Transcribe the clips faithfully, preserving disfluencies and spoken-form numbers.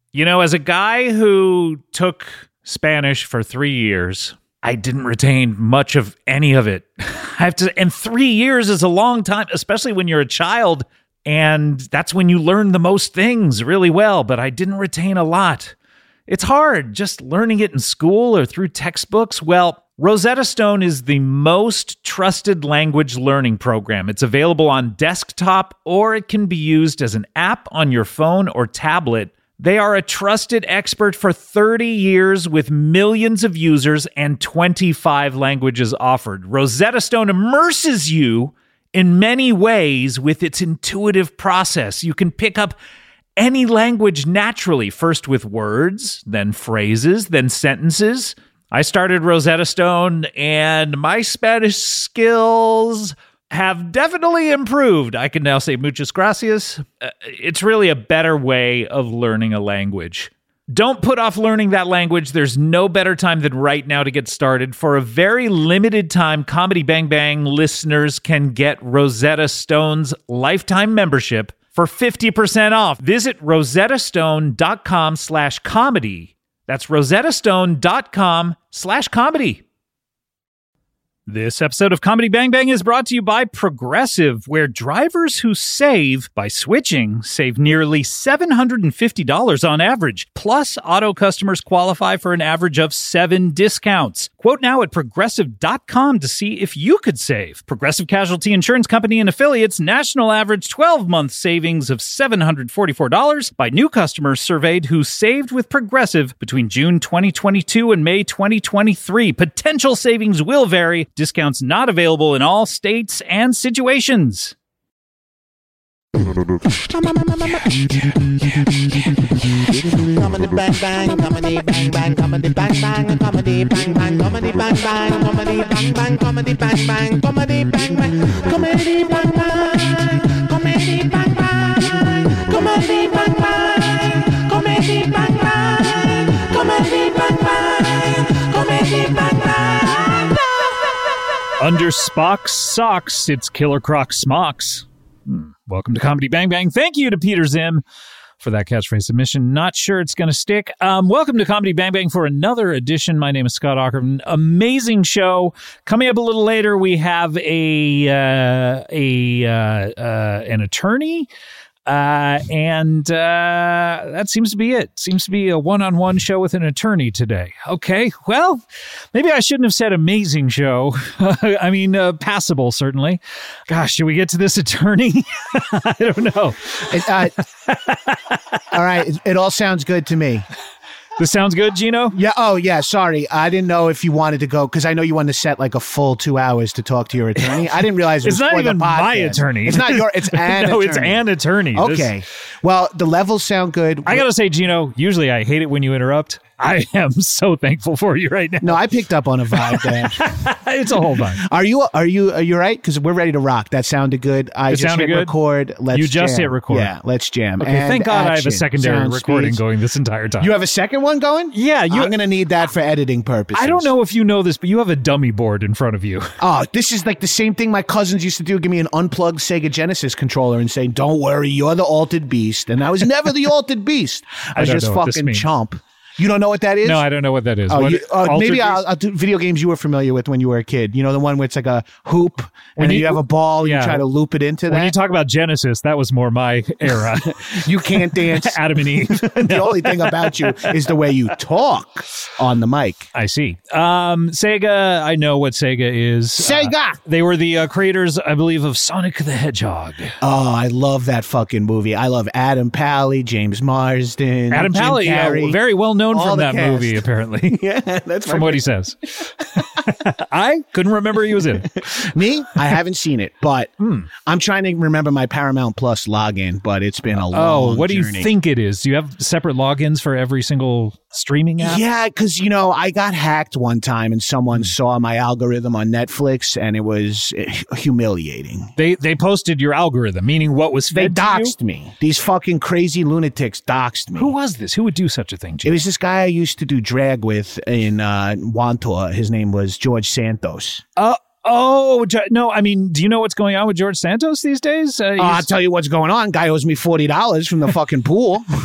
You know, as a guy who took Spanish for three years, I didn't retain much of any of it. I have to, and three years is a long time, especially when you're a child, and that's when you learn the most things really well, but I didn't retain a lot. It's hard just learning it in school or through textbooks. Well, Rosetta Stone is the most trusted language learning program. It's available on desktop, or it can be used as an app on your phone or tablet. They are a trusted expert for thirty years with millions of users and twenty-five languages offered. Rosetta Stone immerses you in many ways with its intuitive process. You can pick up any language naturally, first with words, then phrases, then sentences. I started Rosetta Stone, and my Spanish skills have definitely improved. I can now say muchas gracias. Uh, it's really a better way of learning a language. Don't put off learning that language. There's no better time than right now to get started. For a very limited time, Comedy Bang Bang listeners can get Rosetta Stone's lifetime membership for fifty percent off. Visit rosettastone.com slash comedy. That's rosettastone.com slash comedy. This episode of Comedy Bang Bang is brought to you by Progressive, where drivers who save by switching save nearly seven hundred fifty dollars on average. Plus, auto customers qualify for an average of seven discounts. Quote now at progressive dot com to see if you could save. Progressive Casualty Insurance Company and Affiliates national average twelve-month savings of seven hundred forty-four dollars by new customers surveyed who saved with Progressive between June twenty twenty-two and May twenty twenty-three. Potential savings will vary. Discounts not available in all states and situations. Comedy bang bang, comedy bang bang, comedy bang bang, comedy bang bang, comedy bang bang, comedy bang bang, comedy bang bang, comedy bang bang, comedy bang bang, comedy bang bang, comedy bang bang, comedy bang bang, comedy bang bang, comedy bang bang. Under Spock's socks, it's Killer Croc smocks. Hmm. Welcome to Comedy Bang Bang. Thank you to Peter Zim for that catchphrase submission. Not sure it's going to stick. Um, welcome to Comedy Bang Bang for another edition. My name is Scott Aukerman. Amazing show. Coming up a little later, we have a uh, a uh, uh, an attorney. Uh, and uh, that seems to be it. Seems to be a one-on-one show with an attorney today. Okay, well, maybe I shouldn't have said amazing show. I mean, uh, passable, certainly. Gosh, should we get to this attorney? I don't know. It, uh, all right, it, it all sounds good to me. This sounds good, Gino? Yeah. Oh, yeah. Sorry. I didn't know if you wanted to go, because I know you wanted to set like a full two hours to talk to your attorney. I didn't realize it it's was not for even the podcast. my attorney. It's not your, it's an no, attorney. it's an attorney. Okay. This... Well, the levels sound good. I got to say, Gino, usually I hate it when you interrupt. I am so thankful for you right now. No, I picked up on a vibe there. It's a whole vibe. Are you, are you, are you right? Because we're ready to rock. That sounded good. I it just sounded hit good? record. Let's You just jam. hit record. Yeah, let's jam. Okay, and thank God action. I have a secondary Sound recording speeds. going this entire time. You have a second one going? Yeah. You, I'm going to need that for editing purposes. I don't know if you know this, but you have a dummy board in front of you. Oh, this is like the same thing my cousins used to do. Give me an unplugged Sega Genesis controller and say, don't worry, you're the altered beast. And I was never the altered beast. I was I don't just know what this fucking means. chomp. You don't know what that is? No, I don't know what that is. Oh, What- you, uh, Altered maybe Beast? I'll, I'll do video games you were familiar with when you were a kid. You know, the one where it's like a hoop and When then you- you have a ball and yeah. you try to loop it into When that. you talk about Genesis, that was more my era. You can't dance. Adam and Eve. The only thing about you is the way you talk on the mic. I see. Um, Sega, I know what Sega is. Sega! Uh, they were the uh, creators, I believe, of Sonic the Hedgehog. Oh, I love that fucking movie. I love Adam Pally, James Marsden, Adam Jim Pally, yeah, Carrey. very well known All from the that cast. movie, apparently. Yeah, that's From my what he says. I couldn't remember he was in it. Me, I haven't seen it, but Hmm. I'm trying to remember my Paramount Plus login, but it's been a long Oh, what do you journey. think it is? Do you have separate logins for every single streaming app? Yeah, because, you know, I got hacked one time and someone saw my algorithm on Netflix and it was eh, humiliating. They they posted your algorithm, meaning what was They fed to you? doxed me. These fucking crazy lunatics doxed me. Who was this? Who would do such a thing, It Jim? was this guy I used to do drag with in uh, Wantor. His name was George Santos. Uh, oh, Jo- no, I mean, do you know what's going on with George Santos these days? Uh, Uh, I'll he's- tell you what's going on. Guy owes me forty dollars from the fucking pool.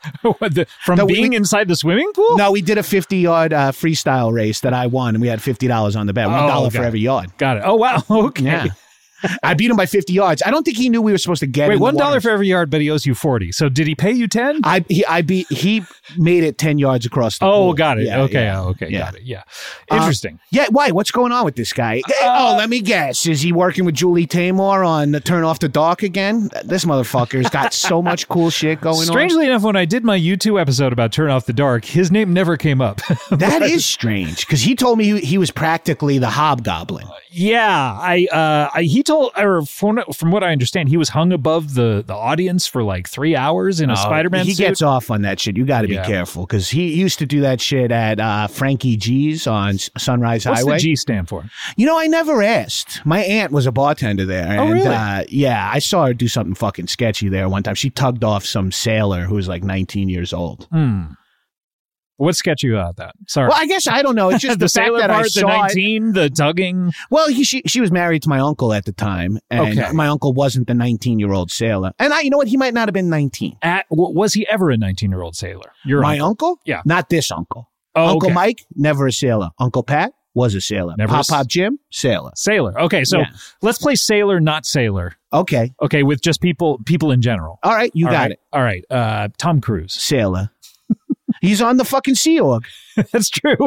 What, the, from No, we- being we- inside the swimming pool? No, we did a fifty-yard uh, freestyle race that I won, and we had fifty dollars on the bet. One Oh, dollar okay. for every yard. Got it. Oh, wow. Okay. Yeah. I beat him by fifty yards. I don't think he knew we were supposed to get Wait, in the one dollar water. for every yard, but he owes you forty. So did he pay you ten? I he I beat he made it ten yards across the Oh, pool. got it. Yeah, okay. yeah, oh, okay. yeah. Got it. Yeah. Uh, Interesting. Yeah, why? What's going on with this guy? oh, let me guess. Is he working with Julie Taymor on the Turn Off the Dark again? This motherfucker's got so much cool shit going on. Strangely enough, when I did my YouTube episode about Turn Off the Dark, his name never came up. That is strange because he told me he, he was practically the Hobgoblin. Yeah, I, uh, I he told, or from, from what I understand, he was hung above the, the audience for like three hours in a Spider-Man Oh, He suit. gets off on that shit. You got to be Yeah. careful because he used to do that shit at uh, Frankie G's on S- Sunrise What's Highway. the G stand for? You know, I never asked. My aunt was a bartender there. And, Oh, really? Uh, yeah, I saw her do something fucking sketchy there one time. She tugged off some sailor who was like nineteen years old. Hmm. What sketch you about that? Sorry. Well, I guess I don't know. It's just the the, fact sailor that I part, the saw it. nineteen, the tugging. Well, he, she she was married to my uncle at the time, and Okay. my uncle wasn't the nineteen-year-old sailor. And I, you know what? He might not have been nineteen. At, w- was he ever a nineteen-year-old sailor? Your My uncle? uncle? Yeah. Not this uncle. Oh, Uncle okay. Mike, never a sailor. Uncle Pat was a sailor. Never a Pop s- Pop Jim, sailor. Sailor. Okay, so Yeah. let's play sailor, not sailor. Okay. Okay, with just people people in general. All right, you All got right. it. All right. Uh, Tom Cruise. Sailor. He's on the fucking Sea Org. That's true.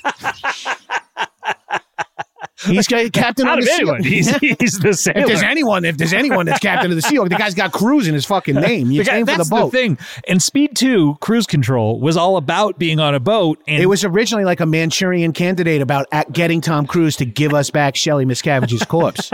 He's got captain Out on of the Sea anyone, Org. he's, he's the sailor. If there's anyone, if there's anyone that's captain of the Sea Org, the guy's got Cruise in his fucking name. You The guy- came for the that's boat. thing. And Speed two, Cruise Control, was all about being on a boat. And It was originally like a Manchurian Candidate about at getting Tom Cruise to give us back Shelley Miscavige's corpse.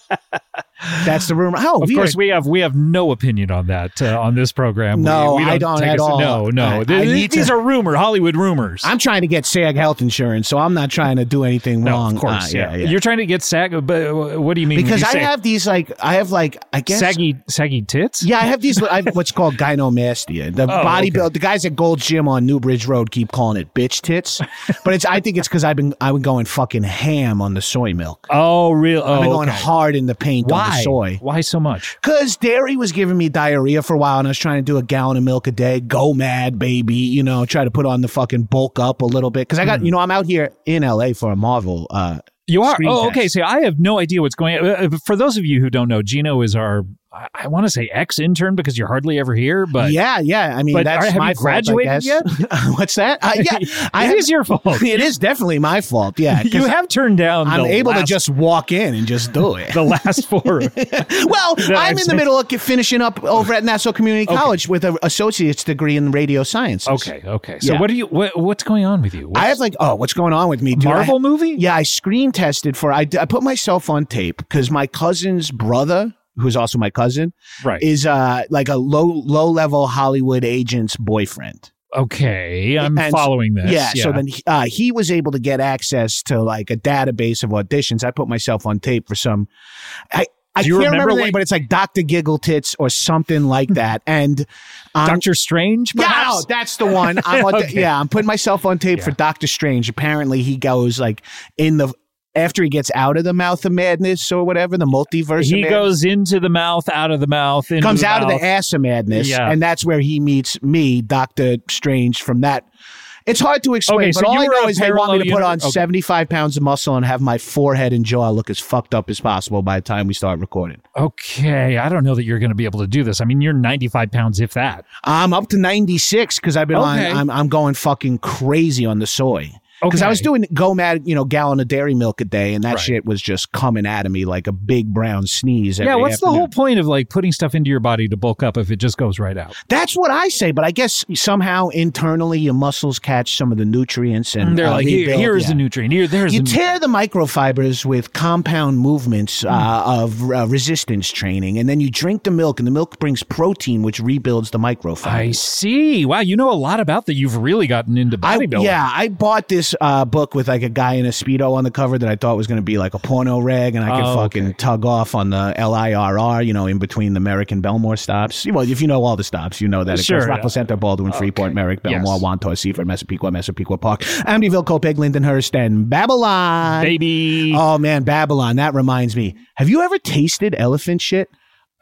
That's the rumor. How Of weird. course, we have we have no opinion on that uh, on this program. No, we, we I don't take at us- all. No, no. I- I Th- need these to- are rumor, Hollywood rumors. I'm trying to get SAG health insurance, so I'm not trying to do anything no, wrong. of course, Uh, yeah. You're trying to get sag. But uh, what do you mean? when Because you I say have these like I have like I guess saggy, saggy tits. Yeah, I have these. I have what's called gynomastia. The Oh, bodybuild, okay. the guys at Gold's Gym on Newbridge Road keep calling it bitch tits, but it's. I think it's because I've been I've been going fucking ham on the soy milk. Oh, real. Oh, I've been going okay. hard in the paint on the Why? soy. Why so much? Because dairy was giving me diarrhea for a while, and I was trying to do a gallon of milk a day. Go mad, baby! You know, try to put on the fucking bulk up a little bit. Because I got, Hmm. you know, I'm out here in L A for a Marvel. Uh, You are. screen Oh, test. okay. See, I have no idea what's going on. Uh, For those of you who don't know, Gino is our, I, I want to say ex intern because you're hardly ever here. But yeah, yeah. I mean, but that's are- have my you fault, I graduated guess. yet? What's that? Uh, yeah, I it have, is your fault. It is definitely my fault. Yeah, 'cause You have turned down. I'm the able to last- just walk in and just do it. the last four. Well, I'm I've in the seen. middle of finishing up over at Nassau Community College with an associate's degree in radio sciences. Okay. Okay. So Yeah. what are you? What, what's going on with you? I have like, oh, what's going on with me? Dude, Marvel I, movie? Yeah, I screen tested for. I, I put myself on tape because my cousin's brother, who's also my cousin, Right. is uh like a low low level Hollywood agent's boyfriend. Okay, I'm And- following this. Yeah, so then uh, he was able to get access to like a database of auditions. I put myself on tape for some. I I Do you can't remember remember the name, what- but it's like Doctor Giggle Tits or something like that. And um, Doctor Strange, yeah, perhaps? no, that's the one. I'm on Okay. Yeah, I'm putting myself on tape Yeah. for Doctor Strange. Apparently, he goes like in the after he gets out of the mouth of madness or whatever, the multiverse. He of madness, goes into the mouth, out of the mouth, into comes the out of mouth. the ass of madness, Yeah. and that's where he meets me, Doctor Strange. From that, it's hard to explain, Okay, but so all you I were know a is they want me to parallel put on universe- okay. seventy-five pounds of muscle and have my forehead and jaw look as fucked up as possible by the time we start recording. Okay, I don't know that you're going to be able to do this. I mean, you're ninety-five pounds, if that. I'm up to ninety-six because I've been Okay. on. I'm, I'm going fucking crazy on the soy. Because I Okay. was doing go mad, you know, gallon of dairy milk a day, and that Right. shit was just coming at me like a big brown sneeze. Every Yeah, what's the afternoon. whole point of like putting stuff into your body to bulk up if it just goes right out? That's what I say, but I guess somehow internally your muscles catch some of the nutrients and They're uh, like, here, rebuild- here's yeah. the nutrient. Here, there's You the tear the microfibers with compound movements uh, Hmm. of uh, resistance training, and then you drink the milk, and the milk brings protein, which rebuilds the microfibers. I see. Wow, you know a lot about that. You've really gotten into I, bodybuilding. yeah, I bought this uh, book with like a guy in a Speedo on the cover that I thought was going to be like a porno rag, and I could Oh, fucking okay. tug off on the L I R R, you know, in between the Merrick and Belmore stops. Well, if you know all the stops, you know that it Sure, goes yeah. Rockville Center, Baldwin, Freeport, Merrick, Belmore, Yes. Wantor, Seaford, Massapequa, Massapequa Park, Amityville, Copiague, Lindenhurst, and Babylon. Baby. Oh man, Babylon. That reminds me. Have you ever tasted elephant shit?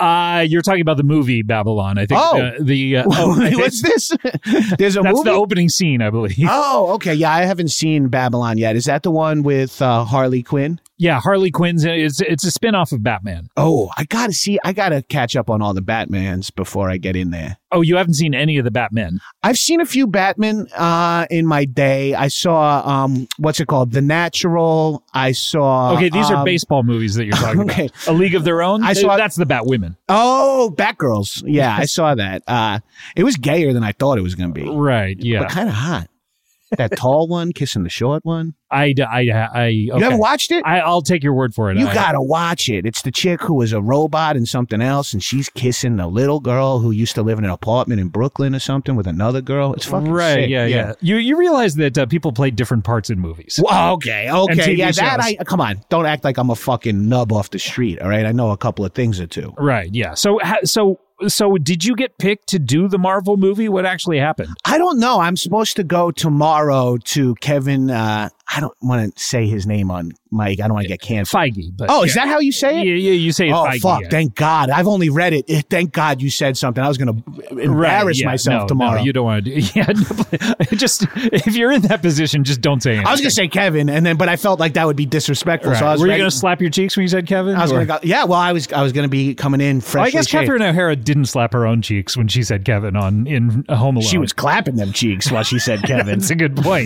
Uh, you're talking about the movie Babylon, I think. Oh. uh, the uh, oh, I think What's this? There's a that's movie? the opening scene, I believe. Oh, okay. Yeah, I haven't seen Babylon yet. Is that the one with uh, Harley Quinn? Yeah, Harley Quinn's. It's it's a spin-off of Batman. Oh, I gotta see. I gotta catch up on all the Batmans before I get in there. Oh, you haven't seen any of the Batmen? I've seen a few Batman uh, in my day. I saw um, what's it called, The Natural. I saw. Okay, these um, are baseball movies that you're talking okay. about. A League of Their Own. I saw- That's the Batwomen. Oh, Batgirls. Yeah, I saw that. Uh, it was gayer than I thought it was going to be, Right. Yeah. but kind of hot. That tall one kissing the short one. I I I. I You okay. haven't watched it? I, I'll take your word for it. You I- gotta watch it. It's the chick who was a robot and something else, and she's kissing the little girl who used to live in an apartment in Brooklyn or something with another girl. It's fucking Right. sick. Yeah, yeah. You you realize that uh, people play different parts in movies. Well, okay, And okay, T V yeah. That shows. I come on. Don't act like I'm a fucking nub off the street. All right, I know a couple of things or two. Right. Yeah. So ha- so so did you get picked to do the Marvel movie? What actually happened? I don't know. I'm supposed to go tomorrow to Kevin. Uh, I don't want to say his name on mic. I don't want to get canceled. Feige. But Oh, is yeah. that how you say it? Yeah, yeah, you say it Oh Feige, fuck! yeah. Thank God. I've only read it. Eh, Thank God you said something. I was going to Right, embarrass yeah, myself no, tomorrow. No, you don't want to do. Yeah, no, just if you're in that position, just don't say anything. I was going to say Kevin, and then but I felt like that would be disrespectful. Right. So I was Were you ready- going to slap your cheeks when you said Kevin? I was Or- going to go. Yeah, well, I was. I was going to be coming in Well, freshly I guess shaved. Catherine O'Hara didn't slap her own cheeks when she said Kevin on in Home Alone. She was clapping them cheeks while she said Kevin. That's a good point.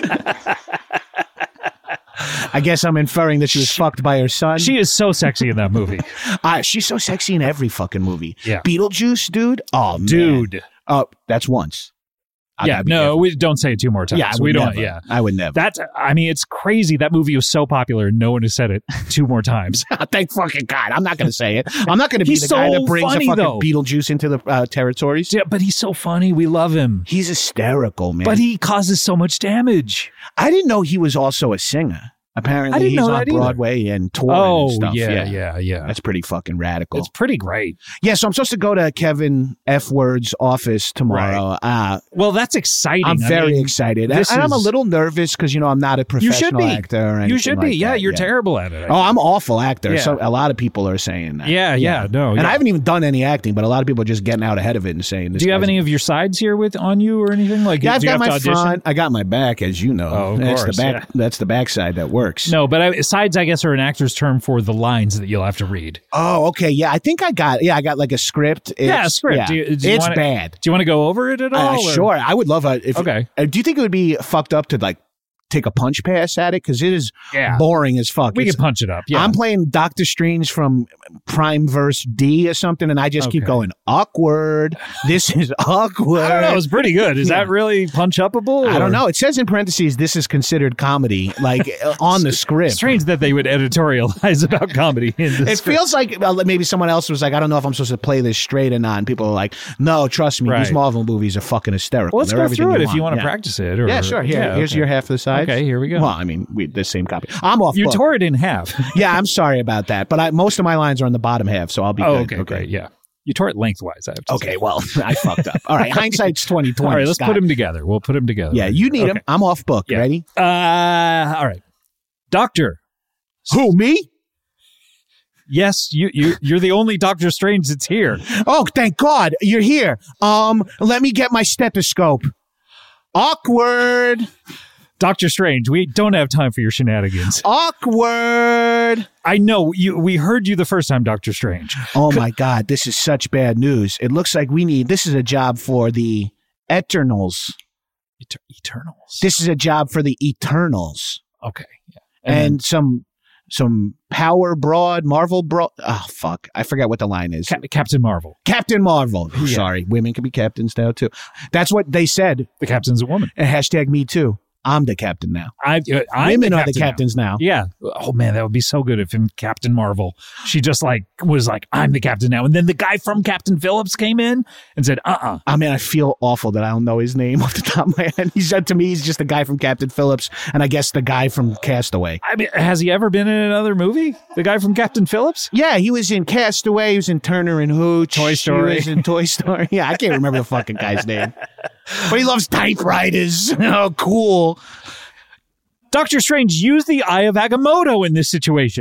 I guess I'm inferring that she was fucked by her son. She is so sexy in that movie, Uh, she's so sexy in every fucking movie. Yeah. Beetlejuice, dude. Oh, man. dude. Oh, that's once. I yeah, gotta be no, careful. we don't say it two more times. Yeah, I would we don't. never. Yeah, I would never. that's. I mean, it's crazy. That movie was so popular, no one has said it two more times. Thank fucking God. I'm not going to say it. I'm not going to be He's the guy so that brings funny, a fucking though. Beetlejuice into the uh, territories. Yeah, but he's so funny. We love him. He's hysterical, man. But he causes so much damage. I didn't know he was also a singer. Apparently, I didn't he's know on that either. Broadway and touring Oh, and stuff. yeah, Yeah, yeah, yeah. That's pretty fucking radical. It's pretty great. Yeah, so I'm supposed to go to Kevin F. Word's office tomorrow. Uh, Well, that's exciting. I'm I very mean, excited. And, this and I'm a is- little nervous because, you know, I'm not a You should professional be. actor or anything You should be. like yeah, that. you're terrible at it. I Oh, I'm an awful actor. Yeah. So a lot of people are saying that. Yeah, yeah, no, And yeah. I haven't even done any acting, but a lot of people are just getting out ahead of it and saying this. Do you have guy's- any of your sides here with on you or anything? Like, Yeah, I've do you got have my to audition? front. I got my back, as you know. Oh, of that's course, the back. yeah. That's the backside that works. No, but I, sides, I guess, are an actor's term for the lines that you'll have to read. Oh, okay. Yeah, I think I got. Yeah, I got like a script. It's, Yeah, a script. yeah. Do you- do you it's wanna- bad. Do you want to go over it at Uh, all? or- sure, I would love a. If, Okay. uh, do you think it would be fucked up to like take a punch pass at it? Because it is Yeah. boring as fuck. We It's- can punch it up. Yeah. I'm playing Doctor Strange from Prime Verse D or something, and I just keep Okay. going awkward. This is awkward. I don't know. It's pretty good. Is Yeah. that really punch upable? I don't or- know. It says in parentheses, this is considered comedy, like uh, on the script. Strange that they would editorialize about comedy in this. It script. feels like uh, maybe someone else was like, I don't know if I'm supposed to play this straight or not. And people are like, no, trust me, these Right. Marvel movies are fucking hysterical. Well, let's They're go everything through it if want. you want to Yeah. practice it. Or, Yeah, sure. Here, Yeah, here's okay. your half of the sides. Okay, here we go. Well, I mean, we the same copy. I'm off. You book. tore it in half. Yeah, I'm sorry about that, but I, most of my lines are on the bottom half, so I'll be Oh, good. okay, great. Yeah. You tore it lengthwise. I have to Okay, say. well, I fucked up. All right, hindsight's twenty twenty. All right, let's Scott. put them together. We'll put them together. Yeah, you need Okay. them. I'm off book. Yeah. Ready? Uh, all right. Doctor. Who, me? Yes, you, you, you're the only Doctor Strange that's here. Oh, thank God you're here. Um, let me get my stethoscope. Awkward. Doctor Strange, we don't have time for your shenanigans. Awkward. I know you. We heard you the first time, Doctor Strange. Oh my God, this is such bad news. It looks like we need, this is a job for the Eternals. Eter- Eternals. This is a job for the Eternals. Okay. Yeah. And, some, some power broad, Marvel broad. Oh, fuck. I forget what the line is. Ca- Captain Marvel. Captain Marvel. Yeah. Sorry. Women can be captains now too. That's what they said. The captain's a woman. And hashtag me too. I'm the captain now. I, uh, I'm Women the are the captain now. captains now. Yeah. Oh man, that would be so good if in Captain Marvel, she just like was like, I'm the captain now. And then the guy from Captain Phillips came in and said, uh-uh. I mean, I feel awful that I don't know his name off the top of my head. He said to me, he's just the guy from Captain Phillips, and I guess the guy from Castaway. I mean, has he ever been in another movie? The guy from Captain Phillips? Yeah, he was in Castaway. He was in Turner and Hooch. Toy Story. He was in Toy Story. Yeah, I can't remember the fucking guy's name. But he loves typewriters. Oh, cool. Doctor Strange used the Eye of Agamotto in this situation.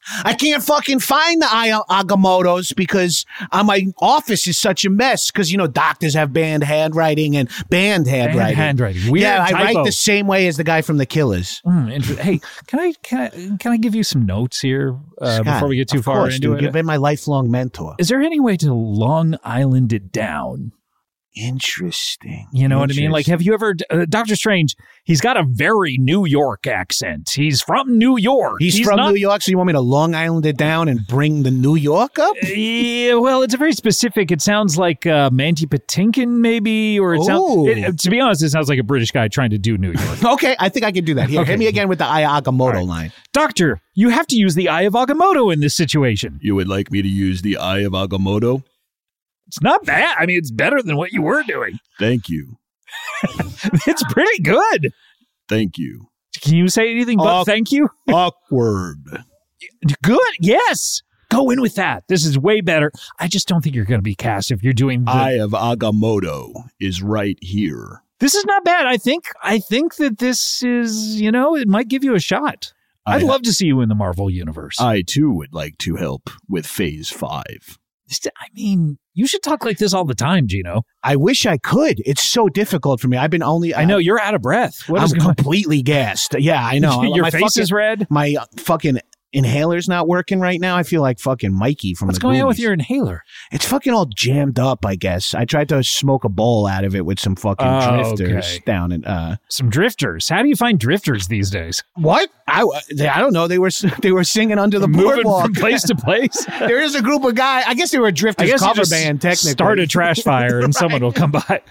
I can't fucking find the I- Agamottos because uh, my office is such a mess because, you know, doctors have banned handwriting and banned handwriting. handwriting. Weird yeah, I typo. write the same way as the guy from The Killers. Mm, inter- hey, can I, can I can I give you some notes here uh, Scott, before we get too of far course, into dude, it? You've been my lifelong mentor. Is there any way to Long Island it down? Interesting. You know what I mean? Like, Interesting. have you ever, uh, Doctor Strange, he's got a very New York accent. He's from New York. He's, from not, New York, so you want me to Long Island it down and bring the New York up? Yeah, well, it's a very specific, it sounds like uh, Mandy Patinkin maybe, or it sounds, Ooh. it, to be honest, it sounds like a British guy trying to do New York. Okay, I think I can do that. Here, Okay. hit me again with the I Agamotto right. line. Doctor, you have to use the Eye of Agamotto in this situation. You would like me to use the Eye of Agamotto? It's not bad. I mean, it's better than what you were doing. Thank you. It's pretty good. Thank you. Can you say anything but Uh, thank you? Awkward. Good. Yes. Go in with that. This is way better. I just don't think you're going to be cast if you're doing the, Eye of Agamotto is right here. This is not bad. I think I think that this is, you know, it might give you a shot. I'd I- love to see you in the Marvel universe. I, too, would like to help with Phase five. I mean, you should talk like this all the time, Gino. I wish I could. It's so difficult for me. I've been only. I know you're out of breath. What I'm is going completely gassed. Yeah, I know. Your my face fucking, is red. My uh, fucking inhaler's not working right now. I feel like fucking Mikey from What's the going on with Goonies. your inhaler? It's fucking all jammed up, I guess. I tried to smoke a bowl out of it with some fucking Oh, drifters okay. down in. Uh, Some drifters. How do you find drifters these days? what? I, they, I don't know. They were they were singing under the Moving boardwalk. from place to place. There is a group of guys. I guess they were a I drifters guess you cover just band. Technically, start a trash fire and someone will come by.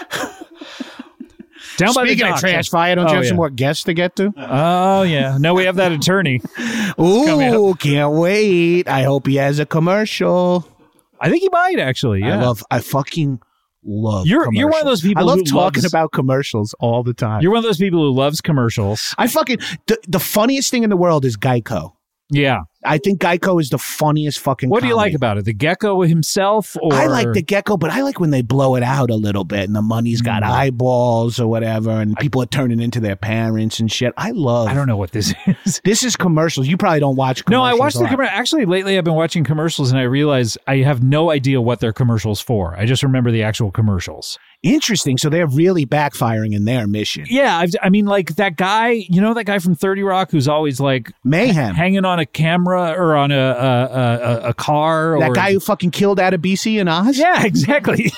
Down by the Speaking of dock. trash fire, don't Oh, you have yeah. some more guests to get to? Oh yeah. No, we have that attorney. coming Ooh, can't wait. I hope he has a commercial. I think he might actually. Yeah. I love, I fucking love You're- you're one of those commercials. people I love who talking loves- about commercials all the time. You're one of those people who loves commercials. I fucking, the, the funniest thing in the world is Geico. Yeah. I think Geico is the funniest fucking What do you comedy. like about it? The gecko himself, or I like the gecko, but I like when they blow it out a little bit and the money's got Mm. eyeballs or whatever and people are turning into their parents and shit. I love I don't know what this is. This is commercials. You probably don't watch No, commercials. I watched a the lot. commercial. Actually, lately I've been watching commercials and I realize I have no idea what they're commercials for. I just remember the actual commercials. Interesting. So they're really backfiring in their mission. Yeah, I've, I mean, like that guy, you know, that guy from thirty Rock who's always like Mayhem. hanging on a camera or on a a, a, a, a car. That or, guy who fucking killed Adebisi in Oz? Yeah, exactly.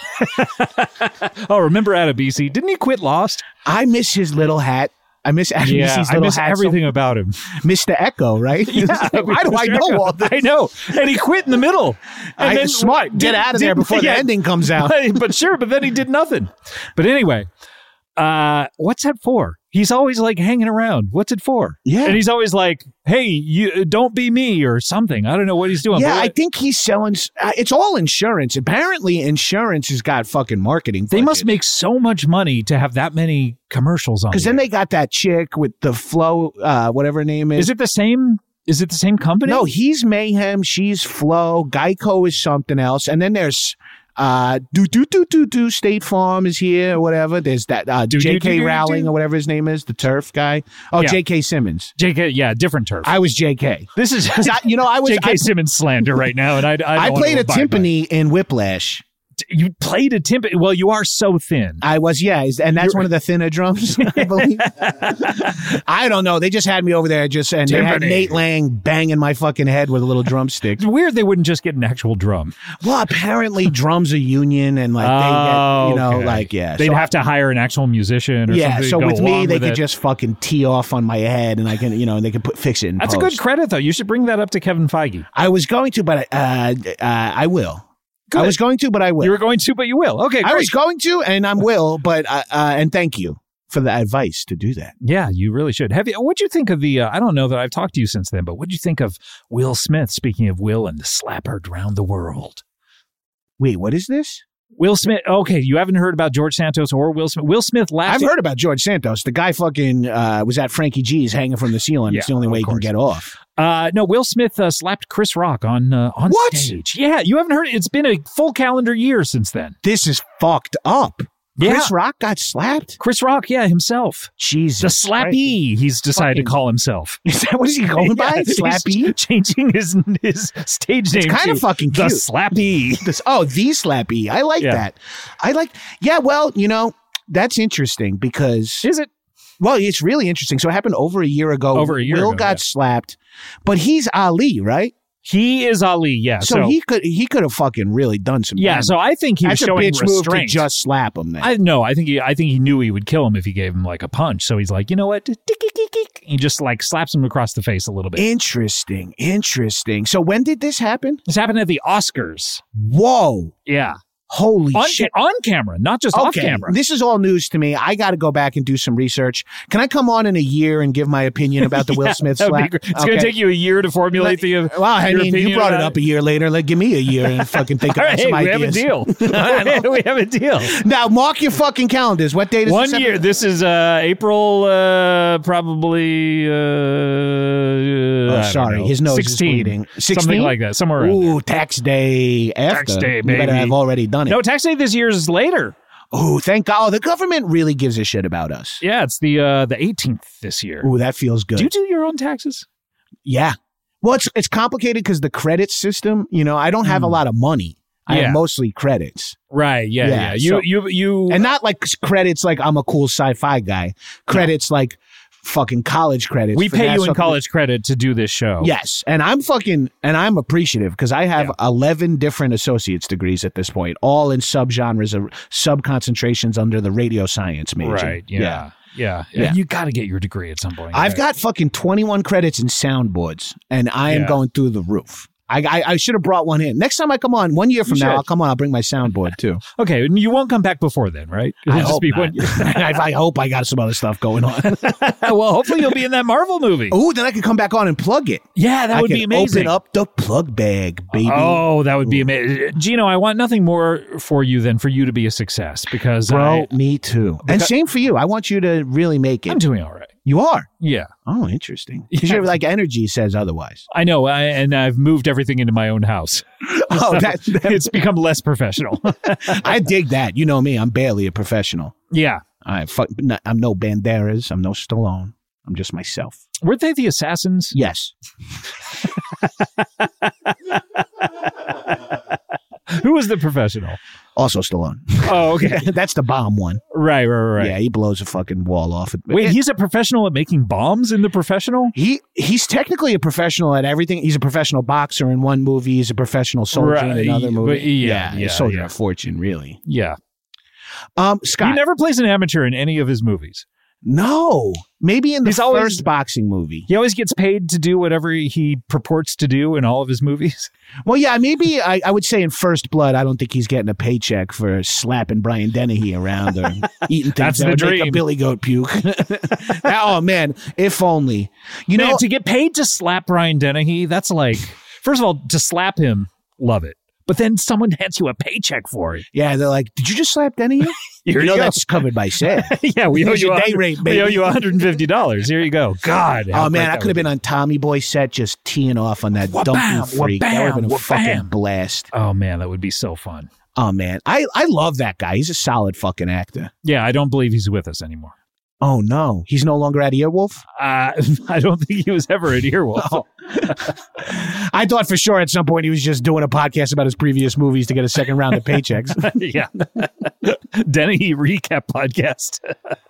Oh, remember Adebisi? Didn't he quit Lost? I miss his little hat. I miss Adebisi's Yeah, little I miss hat. everything about him. So, Mister Echo, right? Yeah, Why do I know all this? I know. And he quit in the middle. And I, then smart. Get out of there didn't- before the yeah. ending comes out. But, but sure, but then he did nothing. But anyway, uh, what's that for? He's always like hanging around. What's it for? Yeah. And he's always like, hey, you don't be me or something. I don't know what he's doing. Yeah, but I like, think he's selling. s- Uh, it's all insurance. Apparently, insurance has got fucking marketing. they must make so much money to have that many commercials on. because then they got that chick with the flow, uh, whatever her name is. Is it the same? Is it the same company? No, he's Mayhem. She's Flo. Geico is something else. And then there's uh, do do do do do. State Farm is here or whatever. There's that uh, Do, do, J do, K do, Rowling do. or whatever his name is, the turf guy. Oh, Yeah. J K Simmons. J K. Yeah, different turf. I was J K. this is 'Cause I- you know, I was. J K I, Simmons slander right now, and I I, I don't want played to a abide by it. timpani in Whiplash. You played a timpani. Well, you are so thin. I was, yeah, is- and that's You're- one of the thinner drums, I believe. I don't know. They just had me over there, just and they had Timpani. Nate Lang banging my fucking head with a little drumstick. It's weird they wouldn't just get an actual drum. Well, apparently drums are union, and like they Oh, get, you know, okay. like yeah, They'd So- have to hire an actual musician or yeah. something. So to go with me, along they with could it. just fucking tee off on my head, and I can, you know, and they could put fix it in That's a post. good credit, though. You should bring that up to Kevin Feige. I was going to, but uh, uh, I will. Good. I was going to, but I will. You were going to, but you will. Okay, I great. was going to, and I will, but uh, uh, and thank you for the advice to do that. Yeah, you really should. Have you? What'd you think of the? Uh, I don't know that I've talked to you since then, but what'd you think of Will Smith? Speaking of Will and the slapper around the world. Wait, what is this? Will Smith. Okay, you haven't heard about George Santos or Will Smith. Will Smith laughed. I've heard about George Santos. The guy fucking uh, was at Frankie G's hanging from the ceiling. Yeah, it's the only of way he can course. get off. Uh, no, Will Smith uh, slapped Chris Rock on uh, on What? stage. Yeah, you haven't heard. It's been a full calendar year since then. This is fucked up. Yeah. Chris Rock got slapped? Chris Rock, yeah, himself. Jesus. The Slappy, he's decided Fucking- to call himself. Is that what is he going by? Yeah, he's Slappy? changing his his stage name. kinda to fucking The cute. Slappy. This, oh, the Slappy. I like Yeah. that. I like, yeah, well, you know, that's interesting because, Is it? well, it's really interesting. So it happened over a year ago. Over a year Will ago, got yeah. slapped, but he's Ali, right? He is Ali, yeah. So, So, he could he could have fucking really done some yeah, damage. so I think he That's was a showing bitch move to restraint. just slap him then. I no, I think he I think he knew he would kill him if he gave him like a punch. So he's like, you know what? He just like slaps him across the face a little bit. Interesting. Interesting. So when did this happen? This happened at the Oscars. Whoa. Yeah. Holy On, shit. on camera, not just off camera. This is all news to me. I got to go back and do some research. Can I come on in a year and give my opinion about the Will Yeah, Smith that would be slap? great. It's going to take you a year to formulate the. Uh, Well, I your mean, you opinion brought it about up a year later. Like, give me a year and fucking think All about right, some hey, we have a ideas. deal. we have a deal. Now, mark your fucking calendars. What date is One this? year. This is uh, April, uh, probably. Uh, Oh, I don't sorry, know, his nose is sixteen, bleeding. something sixteen? like that, somewhere around Ooh, tax day after. Tax day, You better baby. have already done it. there. No, tax day this year is later. Ooh, thank God. Oh, the government really gives a shit about us. Yeah, it's the uh, the eighteenth this year. Ooh, that feels good. Do you do your own taxes? Yeah. Well, it's it's complicated because the credit system, you know, I don't have a lot of money. I Yeah. have mostly credits. Right. Yeah. Yeah, Yeah. You. so- you. You. And not like credits like I'm a cool sci-fi guy. Credits like fucking college credits. we for pay you national- in college credit to do this show. Yes. And I'm fucking, and I'm appreciative because I have eleven different associate's degrees at this point, all in subgenres of sub-concentrations under the radio science major. Right. Yeah. Yeah. Yeah. You got to get your degree at some point. I've Right. got fucking twenty-one credits in soundboards, and I am Yeah. going through the roof. I, I, I should have brought one in. Next time I come on, one year from You now, should. I'll come on. I'll bring my soundboard too. Okay, and you won't come back before then, right? It'll I just hope be not. one- I, I hope I got some other stuff going on. well, hopefully you'll be in that Marvel movie. Ooh, then I can come back on and plug it. Yeah, that I would can be amazing. Open up the plug bag, baby. Oh, that would be amazing. Gino, I want nothing more for you than for you to be a success because Bro, I, me too. And same for you. I want you to really make it. I'm doing all right. You are? Yeah, Oh, interesting. Because Yeah. you're like energy says otherwise. I know, I, and I've moved everything into my own house. Oh, that, that- It's become less professional. I dig that. You know me. I'm barely a professional. yeah. I fuck, no- I'm no Banderas. I'm no Stallone. I'm just myself. Weren't they the assassins? Yes. Who was the professional? Also Stallone. Oh, okay. That's the bomb one. right, right, right. right. Yeah, he blows a fucking wall off. Wait, he's a professional at making bombs in the professional? He he's technically a professional at everything. He's a professional boxer in one movie. He's a professional soldier Right, in another but movie. yeah, a yeah, soldier yeah. of fortune, really. Yeah. Um, He Scott. never plays an amateur in any of his movies. no, maybe in the He's first always- boxing movie. He always gets paid to do whatever he purports to do in all of his movies. Well, yeah, maybe I, I would say in First Blood, I don't think he's getting a paycheck for slapping Brian Dennehy around or eating things That's that the would make a dream. billy goat puke. Oh man, if only. You Man, know, to get paid to slap Brian Dennehy, that's like, first of all, to slap him, love it. But then someone hands you a paycheck for it. yeah, they're like, did you just slap Dennehy? Here you know you go. that's covered by Sad. Yeah, we owe Here's you your a day hundred- rate, we baby. owe you one hundred fifty dollars. Here you go. God. how Oh man, great I that could have would been be. on Tommy Boy set just teeing off on that Wha-bam, dumpy freak. That would have been a wha-bam, fucking wha-bam. blast. Oh man, that would be so fun. Oh man, I I love that guy. He's a solid fucking actor. Yeah, I don't believe he's with us anymore. Oh no, he's no longer at Earwolf. Uh, I don't think he was ever at Earwolf. Oh. I thought for sure at some point he was just doing a podcast about his previous movies to get a second round of paychecks. Yeah. Dennehy recap podcast.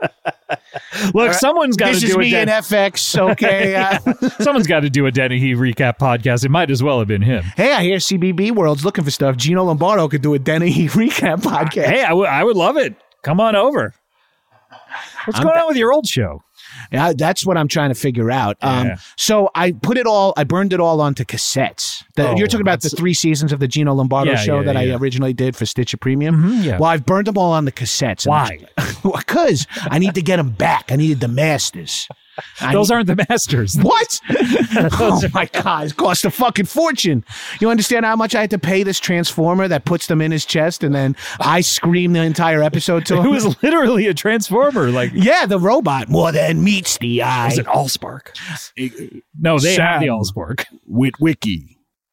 Look, someone's got to This do is a me Den- in F X. Okay. Uh, someone's got to do a Dennehy recap podcast. It might as well have been him. hey, I hear C B B World's looking for stuff. Gino Lombardo could do a Denny recap podcast. Hey, I would I would love it. Come on over. What's I'm going ba- on with your old show? Yeah, that's what I'm trying to figure out. Um, Yeah. So I put it all, I burned it all onto cassettes. The, Oh, you're talking about the that's- three seasons of the Gino Lombardo Yeah, show yeah, that I yeah. originally did for Stitcher Premium. Mhm, yeah. Well, I've burned them all on the cassettes. Why? Because I need to get them back. I needed the masters. I Those need- aren't the masters. What? Oh my God, it cost a fucking fortune. You understand how much I had to pay this transformer that puts them in his chest and then I scream the entire episode to him? It was literally a transformer. Like, yeah, the robot more than meets the eye. was it Allspark? No, they have the Sam. Allspark. Witwicky.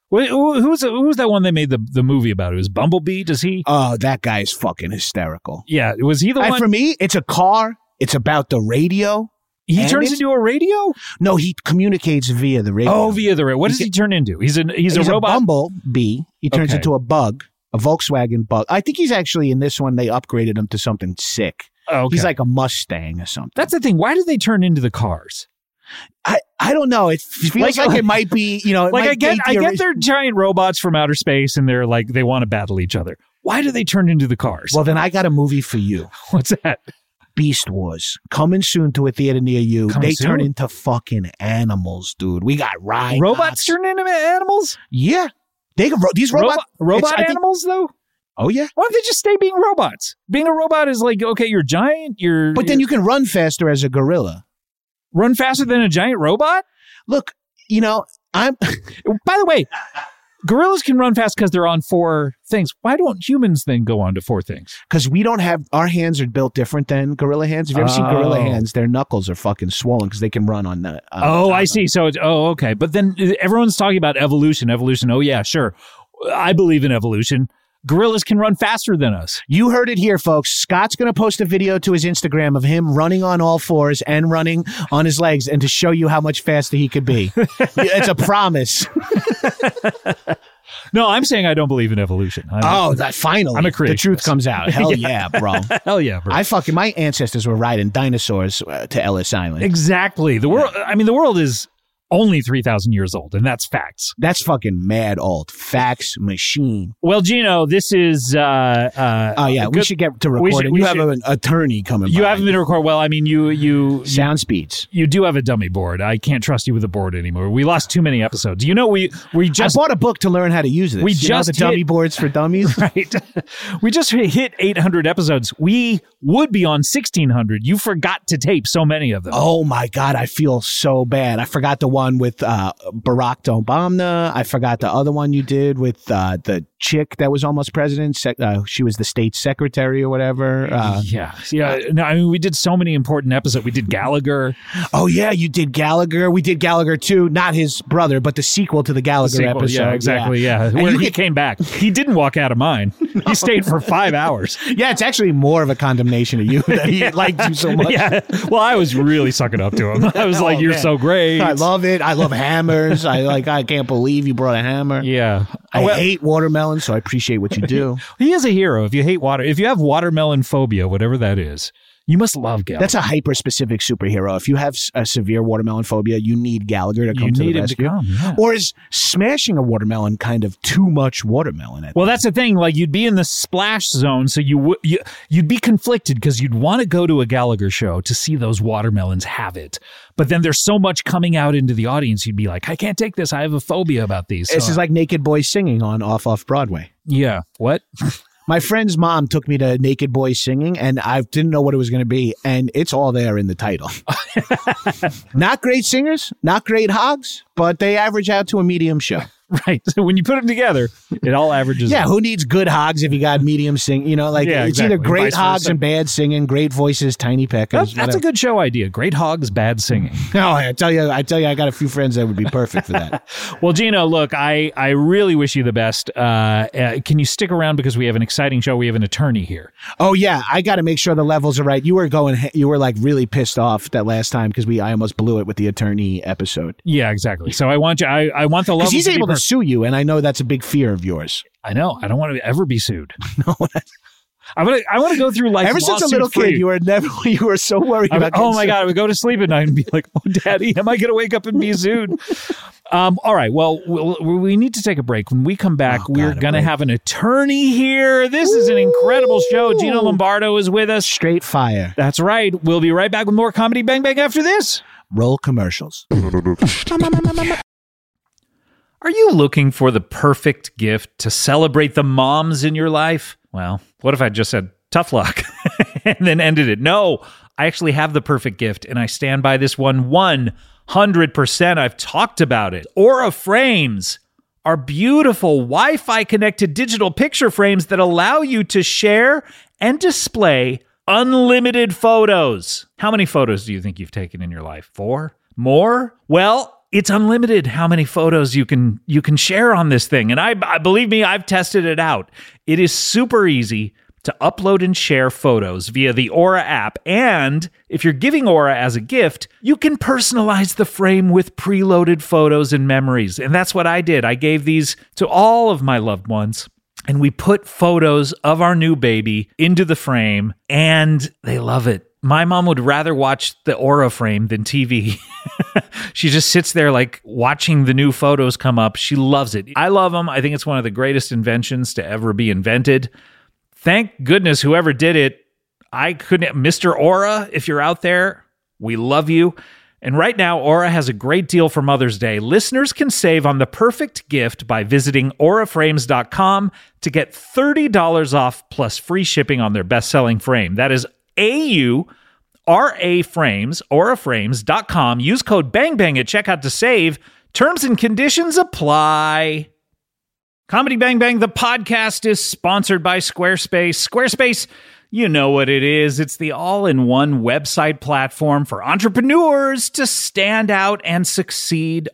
Wait, who who was who was that one they made the, the movie about? It was Bumblebee. Does he? Oh, that guy is fucking hysterical. Yeah, was he the And one? for me, it's a car. It's about the radio. he and turns it's- into a radio. No, he communicates via the radio. Oh, via the radio. What does He he turn into? He's a he's, he's a robot. bumblebee. He turns Okay. into a bug, a Volkswagen bug. I think he's actually in this one. They upgraded him to something sick. Oh, okay. He's like a Mustang or something. That's the thing. Why do they turn into the cars? I, I don't know. It feels Like- like, it might be, you know, it Like might I get date I the get ori- they're giant robots from outer space and they're like they want to battle each other. Why do they turn into the cars? Well, then I got a movie for you. What's that? Beast Wars. Coming soon to a theater near you. Coming they turn soon? into fucking animals, dude. We got rhinoceros. Robots turn into animals? Yeah. They ro- these robots. Robot, robot I think- animals though? Oh, yeah. Why don't they just stay being robots? Being a robot is like, okay, you're giant, you're But then you can run faster as a gorilla. run faster than a giant robot? Look, you know, I'm. By the way, gorillas can run fast because they're on four things. Why don't humans then go on to four things? Because we don't have. Our hands are built different than gorilla hands. Have you ever seen gorilla Oh. hands? Their knuckles are fucking swollen because they can run on that. Uh, Oh, I top. see. So, it's, oh, okay. But then uh, everyone's talking about evolution, evolution. Oh, yeah, sure. I believe in evolution. Gorillas can run faster than us. You heard it here, folks. Scott's going to post a video to his Instagram of him running on all fours and running on his legs, and to show you how much faster he could be. It's a promise. No, I'm saying I don't believe in evolution. I'm, Oh, that finally. I'm a The truth creationist. comes out. Hell yeah, bro. hell yeah, bro. I fucking, my ancestors were riding dinosaurs uh, to Ellis Island. Exactly. The world. I mean, the world is only three thousand years old, and that's facts. That's fucking mad old. Fax machine. Well, Gino, this is. Uh, uh, Oh, yeah. a We good- should get to we recording. should- we You have should- an attorney coming You by. haven't been recorded. Well, I mean, you you you, Sound speeds. you do have a dummy board. I can't trust you with a board anymore. We lost too many episodes. You know, we we just I bought a book to learn how to use this. We You know, just the dummy hit- boards for dummies. right. We just hit eight hundred episodes. We would be on sixteen hundred. You forgot to tape so many of them. Oh my God, I feel so bad. I forgot the one with uh, Barack Obama. I forgot the other one you did with uh, the chick that was almost president. Sec- uh, she was the state secretary or whatever. Uh, yeah, yeah. No, I mean, we did so many important episodes. We did Gallagher. oh yeah, you did Gallagher. We did Gallagher too, not his brother, but the sequel to the Gallagher Sequel, episode. yeah, exactly. Yeah, And where you he get- came back. He didn't walk out of mine. He stayed for five hours. Yeah, it's actually more of a condemnation of you that he liked you so much. Yeah. Well, I was really sucking up to him. I was like, Oh, "You're man. so great." I love it. I love hammers. I like. I can't believe you brought a hammer. Yeah. I Well, hate watermelon, so I appreciate what you do. he is a hero. If you hate water, if you have watermelon phobia, whatever that is, you must love Gallagher. That's a hyper specific superhero. If you have s- a severe watermelon phobia, you need Gallagher to come you to need the him to rescue. come. Yeah. Or is smashing a watermelon kind of too much watermelon? At Well, that's the thing. Like, you'd be in the splash zone, so you would you, you'd be conflicted because you'd want to go to a Gallagher show to see those watermelons have it, but then there's so much coming out into the audience. You'd be like, I can't take this. I have a phobia about these. This So- is like Naked Boys singing on off off Broadway. yeah. What? My friend's mom took me to Naked Boys singing, and I didn't know what it was going to be, and it's all there in the title. Not great singers, not great hogs, but they average out to a medium show. Right. So when you put them together, it all averages. Yeah, out. who needs good hogs if you got medium sing? You know, like Yeah, it's exactly. either great Vice hogs versa. and bad singing, great voices, tiny peckers. That's, that's a good show idea. Great hogs, bad singing. No, I tell you, I tell you, I got a few friends that would be perfect for that. Well, Gino, look, I, I really wish you the best. Uh, uh, can you stick around because we have an exciting show? We have an attorney here. Oh yeah, I got to make sure the levels are right. You were going, you were like really pissed off that last time because we, I almost blew it with the attorney episode. Yeah, exactly. So I want you. I, I want the levels. Because he's to be able to perfect. sue you, and I know that's a big fear of yours. I know. I don't want to ever be sued. No. I want to. I want to go through life. Ever since a little lawsuit-free. kid, you were never, you were so worried I would- about. oh getting my sued. god! I would go to sleep at night and be like, "Oh, Daddy, am I going to wake up and be sued?" um. All right. Well, we'll, we need to take a break. When we come back, Oh, we're God, a going to break. have an attorney here. This is an incredible show. Gino Lombardo is with us. Straight fire. That's right. We'll be right back with more Comedy Bang Bang after this. Roll commercials. Are you looking for the perfect gift to celebrate the moms in your life? Well, what if I just said tough luck and then ended it? No, I actually have the perfect gift, and I stand by this one one hundred percent. I've talked about it. Aura Frames are beautiful Wi-Fi connected digital picture frames that allow you to share and display unlimited photos. How many photos do you think you've taken in your life? Four? More? Well, it's unlimited how many photos you can you can share on this thing. And I, I believe me, I've tested it out. It is super easy to upload and share photos via the Aura app. And if you're giving Aura as a gift, you can personalize the frame with preloaded photos and memories. And that's what I did. I gave these to all of my loved ones. And we put photos of our new baby into the frame, and they love it. My mom would rather watch the Aura frame than T V. She just sits there like watching the new photos come up. She loves it. I love them. I think it's one of the greatest inventions to ever be invented. Thank goodness whoever did it. I couldn't. Mister Aura, if you're out there, we love you. And right now, Aura has a great deal for Mother's Day. Listeners can save on the perfect gift by visiting aura frames dot com to get thirty dollars off plus free shipping on their best-selling frame. That is A U R A Frames, aura frames dot com. Use code BANGBANG at checkout to save. Terms and conditions apply. Comedy Bang Bang, the podcast, is sponsored by Squarespace. Squarespace, you know what it is. It's the all-in-one website platform for entrepreneurs to stand out and succeed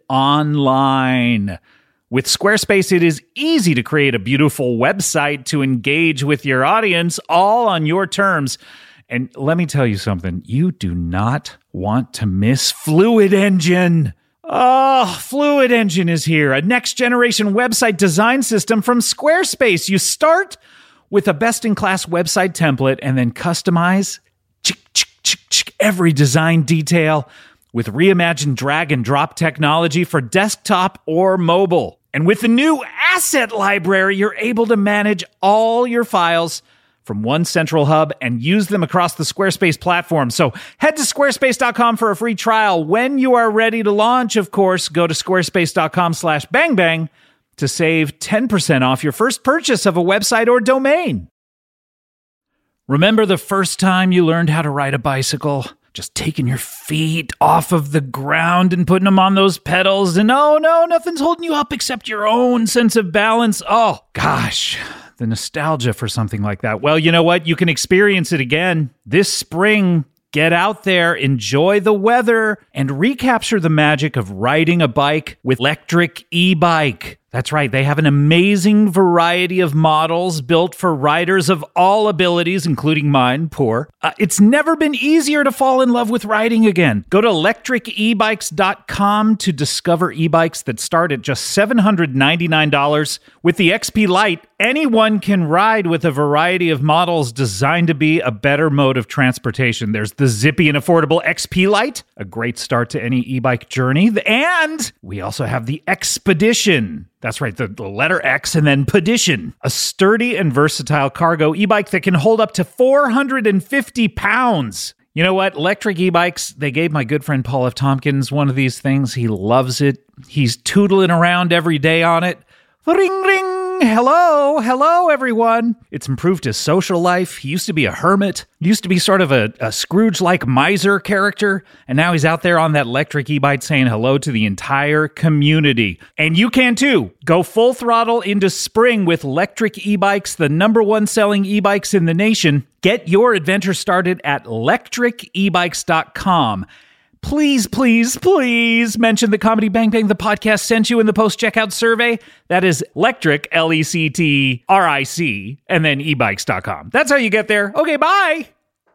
online. With Squarespace, it is easy to create a beautiful website to engage with your audience, all on your terms. And let me tell you something. You do not want to miss Fluid Engine. Oh, Fluid Engine is here, a next-generation website design system from Squarespace. You start with a best-in-class website template and then customize chick, chick, chick, chick, every design detail with reimagined drag-and-drop technology for desktop or mobile. And with the new asset library, you're able to manage all your files from one central hub and use them across the Squarespace platform. So head to squarespace dot com for a free trial. When you are ready to launch, of course, go to squarespace dot com slash bang bang to save ten percent off your first purchase of a website or domain. Remember the first time you learned how to ride a bicycle? Just taking your feet off of the ground and putting them on those pedals, and oh no, nothing's holding you up except your own sense of balance. Oh gosh, the nostalgia for something like that. Well, you know what? You can experience it again this spring. Get out there, enjoy the weather, and recapture the magic of riding a bike with Electric E-Bike. That's right, they have an amazing variety of models built for riders of all abilities, including mine, poor. Uh, it's never been easier to fall in love with riding again. Go to electric e bikes dot com to discover e-bikes that start at just seven hundred ninety-nine dollars. With the X P Lite, anyone can ride with a variety of models designed to be a better mode of transportation. There's the zippy and affordable X P Lite, a great start to any e-bike journey. And we also have the Expedition. That's right, the, the letter X and then Pedition, a sturdy and versatile cargo e-bike that can hold up to four hundred fifty pounds. You know what? Electric e-bikes, they gave my good friend Paul F. Tompkins one of these things. He loves it. He's tootling around every day on it. Ring, ring. Hello, hello, everyone. It's improved his social life. He used to be a hermit, used to be sort of a, a Scrooge-like miser character, and now he's out there on that electric e-bike saying hello to the entire community. And you can too. Go full throttle into spring with electric e-bikes, the number one selling e-bikes in the nation. Get your adventure started at electric e bikes dot com. Please, please, please mention the Comedy Bang Bang, the podcast, sent you in the post-checkout survey. That is electric, L E C T R I C, and then e bikes dot com. That's how you get there. Okay, bye.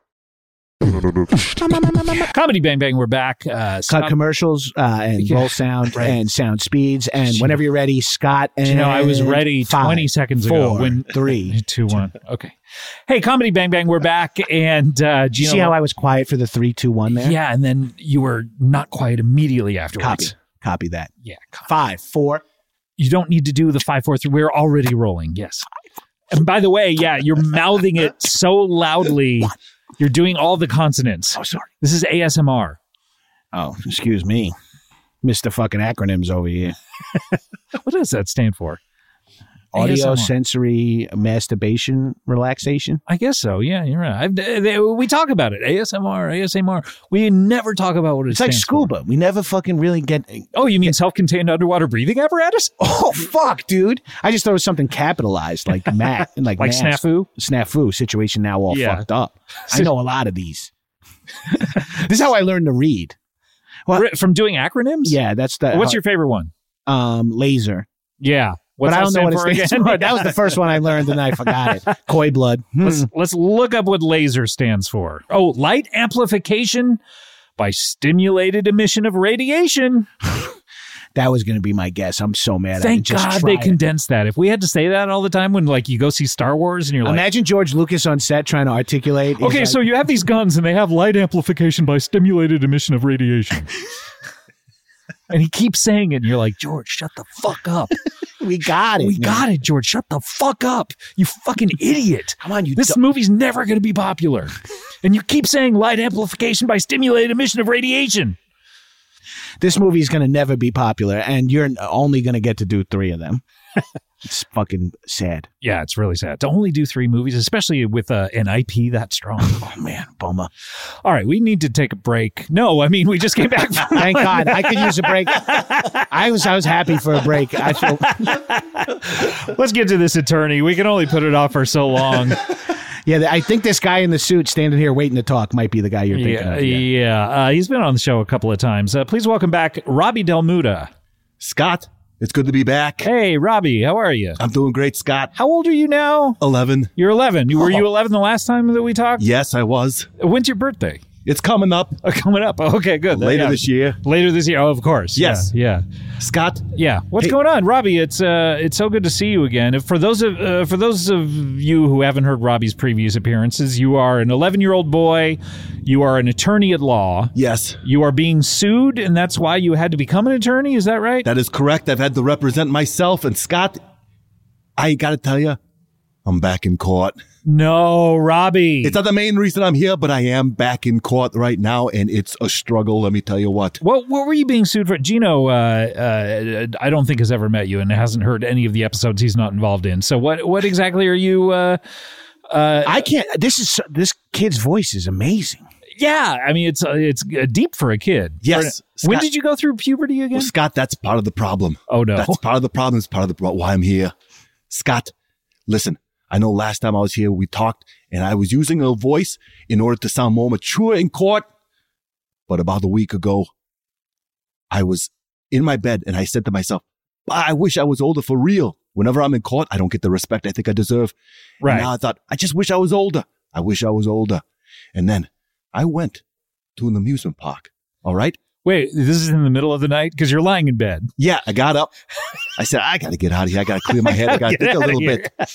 Comedy Bang Bang, we're back. Uh, Cut commercials uh, and roll sound Right. and sound speeds. And whenever you're ready, Scott and You know, I was ready five, twenty seconds four, ago. When three, two, one. Okay. Hey, Comedy Bang Bang, we're back. And uh, Do you see how I was quiet for the three, two, one there? Yeah, and then you were not quiet immediately afterwards. Copy. Copy that. Yeah. Copy. Five, four. You don't need to do the five, four, three. We're already rolling. Yes. And by the way, yeah, you're mouthing it so loudly. You're doing all the consonants. Oh, sorry. This is A S M R. Oh, excuse me. Mister fucking acronyms over here. What does that stand for? Audio A S M R. sensory masturbation relaxation. I guess so. Yeah, you're right. I've, they, we talk about it. A S M R, A S M R. We never talk about what it It's like stands scuba. We never fucking really get. for. Oh, you mean self-contained underwater breathing apparatus? Oh fuck, dude! I just thought it was something capitalized, like Matt, like Like Mass. snafu? Snafu situation now all Yeah. fucked up. I know a lot of these. This is how I learned to read. Well- Re- From doing acronyms? Yeah, that's the. What's your favorite one? um laser? Yeah. What's but I that don't know stand what it for stands again? for. That was the first one I learned, and I forgot it. Koi blood. Hmm. Let's, let's look up what laser stands for. Oh, light amplification by stimulated emission of radiation. That was going to be my guess. I'm so mad. I Thank didn't just God try they it. condensed that. If we had to say that all the time when like you go see Star Wars and you're like, Imagine George Lucas on set trying to articulate. He's okay, like, so you have these guns and they have light amplification by stimulated emission of radiation. And he keeps saying it and you're like, George, shut the fuck up. we got it. We man. got it, George. Shut the fuck up. You fucking idiot. Come on, you. This du- movie's never going to be popular. And you keep saying light amplification by stimulated emission of radiation. this movie's going to never be popular, and you're only going to get to do three of them. It's fucking sad. Yeah, it's really sad to only do three movies, especially with uh, an I P that strong. Oh man, bummer. All right, we need to take a break. No, I mean we just came back from Thank God, I could use a break. I was I was happy for a break. I feel. Let's get to this attorney. We can only put it off for so long. Yeah, I think this guy in the suit standing here waiting to talk might be the guy you're thinking Yeah, of. Yeah. yeah. Uh, he's been on the show a couple of times. Uh, please welcome back Robbie Del Muda. Scott, it's good to be back. Hey, Robbie, how are you? I'm doing great, Scott. How old are you now? eleven. You're eleven. Were you eleven the last time that we talked? Yes, I was. When's your birthday? It's coming up Oh, coming up. Okay, good. later Yeah. this year. Later this year. Oh, of course. Yes. Yeah. Scott, Yeah. What's Hey. going on, Robbie? It's uh, it's so good to see you again. If For those of uh, for those of you who haven't heard Robbie's previous appearances, you are an eleven-year-old boy. You are an attorney at law. yes, You are being sued, and that's why you had to become an attorney. Is that right? that is correct. I've had to represent myself. And Scott, I got to tell you, I'm back in court. No, Robbie. It's not the main reason I'm here, but I am back in court right now, and it's a struggle. Let me tell you what. What what were you being sued for? Gino, uh, uh, I don't think has ever met you and hasn't heard any of the episodes he's not involved in. So what what exactly are you? Uh, uh, I can't. This is this kid's voice is amazing. yeah, I mean it's uh, it's uh, deep for a kid. Yes, For- when Scott- did you go through puberty again? Well, Scott, that's part of the problem. Oh no. That's part of the problem. It's part of the pro- why I'm here. Scott, listen, I know last time I was here, we talked, and I was using a voice in order to sound more mature in court. But about a week ago, I was in my bed, and I said to myself, I wish I was older for real. Whenever I'm in court, I don't get the respect I think I deserve. Right. And now I thought, I just wish I was older. I wish I was older. And then I went to an amusement park. All right? Wait, this is in the middle of the night because you're lying in bed. Yeah, I got up. I said, I got to get out of here. I got to clear my head. I got to Get think a outta little here. bit.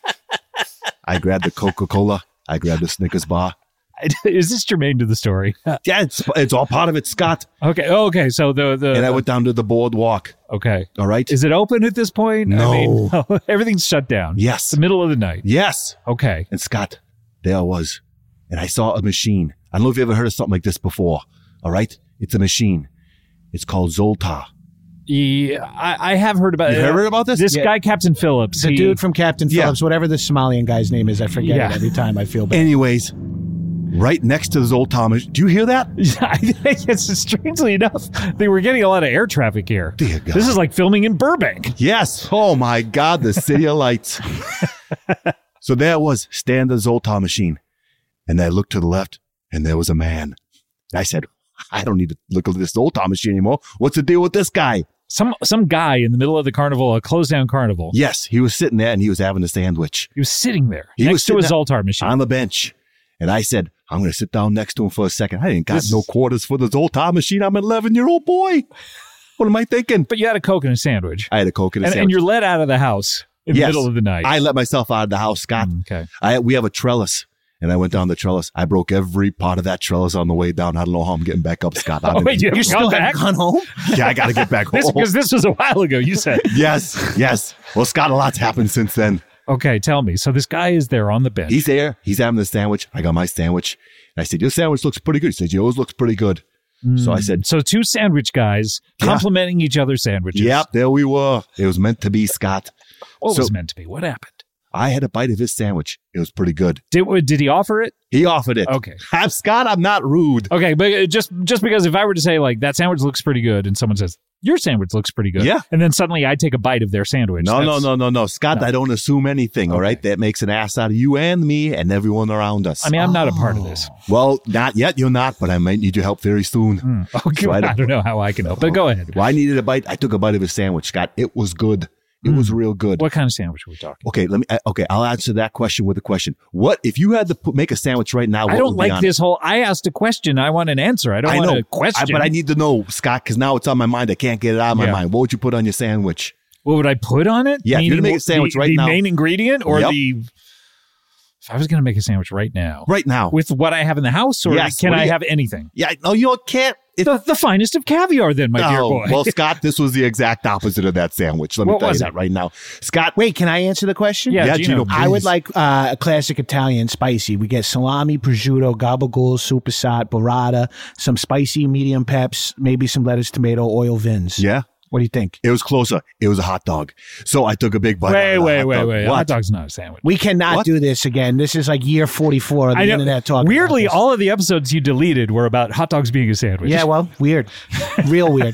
I grabbed the Coca-Cola. I grabbed the Snickers bar. Is this germane to the story? Yeah, it's, it's all part of it, Scott. Okay. Oh, okay. So the the And I went down to the boardwalk. okay. All right? Is it open at this point? No. I mean, everything's shut down. Yes. It's the middle of the night. Yes. Okay. And Scott, there I was. And I saw a machine. I don't know if you ever heard of something like this before. All right? It's a machine. It's called Zoltar. Yeah, I, I have heard about You it. heard about this? This Yeah. guy, Captain Phillips. The he- dude from Captain Yeah. Phillips, whatever the Somalian guy's name is, I forget Yeah. it every time. I feel bad. Anyways, right next to the Zoltar machine. Do you hear that? I think it's strangely enough, they were getting a lot of air traffic here. Dear God. This is like filming in Burbank. Yes. Oh my God, the city of lights. So there it was, stand the Zoltar machine. And I looked to the left, and there was a man. I said, I don't need to look at this Zoltar machine anymore. What's the deal with this guy? Some some guy in the middle of the carnival, a closed down carnival. Yes, he was sitting there and he was having a sandwich He was sitting there He was next to a sitting Zoltar machine. on the bench. And I said, I'm going to sit down next to him for a second. I ain't got This- no quarters for the Zoltar machine. I'm an eleven year old boy. What am I thinking? But you had a Coke and a sandwich. I had a Coke and a And, and sandwich. you're let out of the house in Yes. the middle of the night. I let myself out of the house, Scott. Mm, okay. I, we have a trellis. And I went down the trellis. I broke every part of that trellis on the way down. I don't know how I'm getting back up, Scott. I'm Oh, in- wait, you You haven't still gone back? haven't gone home? yeah, I got to get back home. This because this was a while ago. You said. Yes, yes. Well, Scott, a lot's happened since then. Okay, tell me. So this guy is there on the bench. He's there. He's having the sandwich. I got my sandwich. And I said, your sandwich looks pretty good. He said, yours looks pretty good. So I said, So two sandwich guys Yeah. complimenting each other's sandwiches. yep, there we were. It was meant to be, Scott. What So- was meant to be? What happened? I had a bite of his sandwich. It was pretty good. Did did he offer it? He offered it. Okay. I'm Scott. I'm not rude. Okay, but just just because if I were to say like that sandwich looks pretty good, and someone says your sandwich looks pretty good, Yeah. and then suddenly I take a bite of their sandwich. No, no, that's- no, no, no. Scott, No. I don't assume anything, all Okay. right? That makes an ass out of you and me and everyone around us. I mean, I'm not a part of this. well, not yet. You're not, but I might need your help very soon. Okay, So I I don't- don't know how I can help, but go ahead. Well, I needed a bite. I took a bite of his sandwich, Scott. It was good. It was real good. What kind of sandwich are we talking? Okay, let me. uh, Okay, I'll answer that question with a question. What if you had to put, make a sandwich right now? What I don't would be like on this whole. I asked a question. I want an answer. I don't I want know, a question. I- but I need to know, Scott, because now it's on my mind. I can't get it out of my Yeah. mind. What would you put on your sandwich? What would I put on it? Yeah, if you're Meaning gonna make a sandwich the, right the now. main ingredient or Yep. the. If I was going to make a sandwich right now, Right now. with what I have in the house, or Yes, can what do I you- have anything? yeah, no, you can't. It, The, the finest of caviar, then, my dear Oh, boy. well, Scott, this was the exact opposite of that sandwich. Let me What tell you was that it? right now. Scott, Wait, can I answer the question? Yeah, yeah, Gino, Gino, I would please. like uh, a classic Italian spicy. We get salami, prosciutto, gabagool, supersat, burrata, some spicy medium peps, maybe some lettuce, tomato, oil vins. Yeah, What do you think? it was closer. It was a hot dog. So I took a big bite. out wait, of the wait, hot wait, dog. wait. A What? hot dog's not a sandwich. We cannot What? do this again. This is like year forty-four of the I know. internet talking. Weirdly, about this. all of the episodes you deleted were about hot dogs being a sandwich. Yeah, well, weird. Real weird.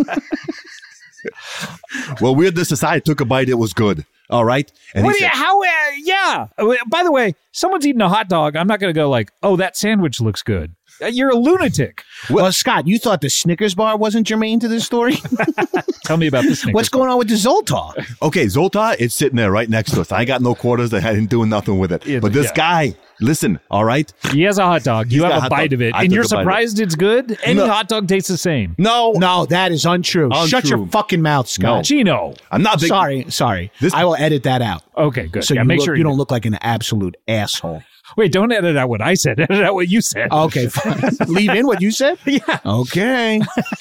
Well, weirdness aside, I took a bite. It was good. All right. And What he do you, said, how? Uh, yeah. Uh, By the way, someone's eating a hot dog. I'm not going to go like, oh, that sandwich looks good. Uh, You're a lunatic. Well, Scott, you thought the Snickers bar wasn't germane to this story? Tell me about this. What's going on with the Zoltar? okay, Zoltar, it's sitting there right next to us. I got no quarters. I ain't doing nothing with it. Yeah, but this yeah. guy, listen, all right? He has a hot dog. You He's got a have a hot bite dog. of it, I and took you're a bite of it. surprised it's good. Any No. hot dog tastes the same. No. No, that is untrue. Shut Untrue. your fucking mouth, Scott. Gino. I'm not big. Sorry, sorry. This- I will edit that out. Okay, good. So yeah, you, make look- sure you don't look like an absolute asshole. Wait, don't edit out what I said. Edit out what you said. Okay, fine. Leave in what you said? Yeah. Okay.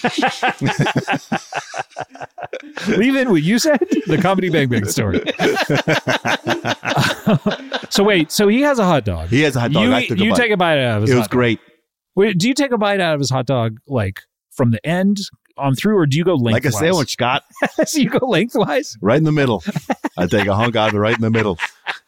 Leave in what you said. The Comedy Bang Bang story. So wait, so he has a hot dog. He has a hot dog. You, I took a you bite. take a bite out of his It was hot dog. great. Wait, do you take a bite out of his hot dog like from the end on through, or do you go Like a lengthwise? sandwich, Scott. So you go lengthwise? Right in the middle. I take a hunk out of it right in the middle.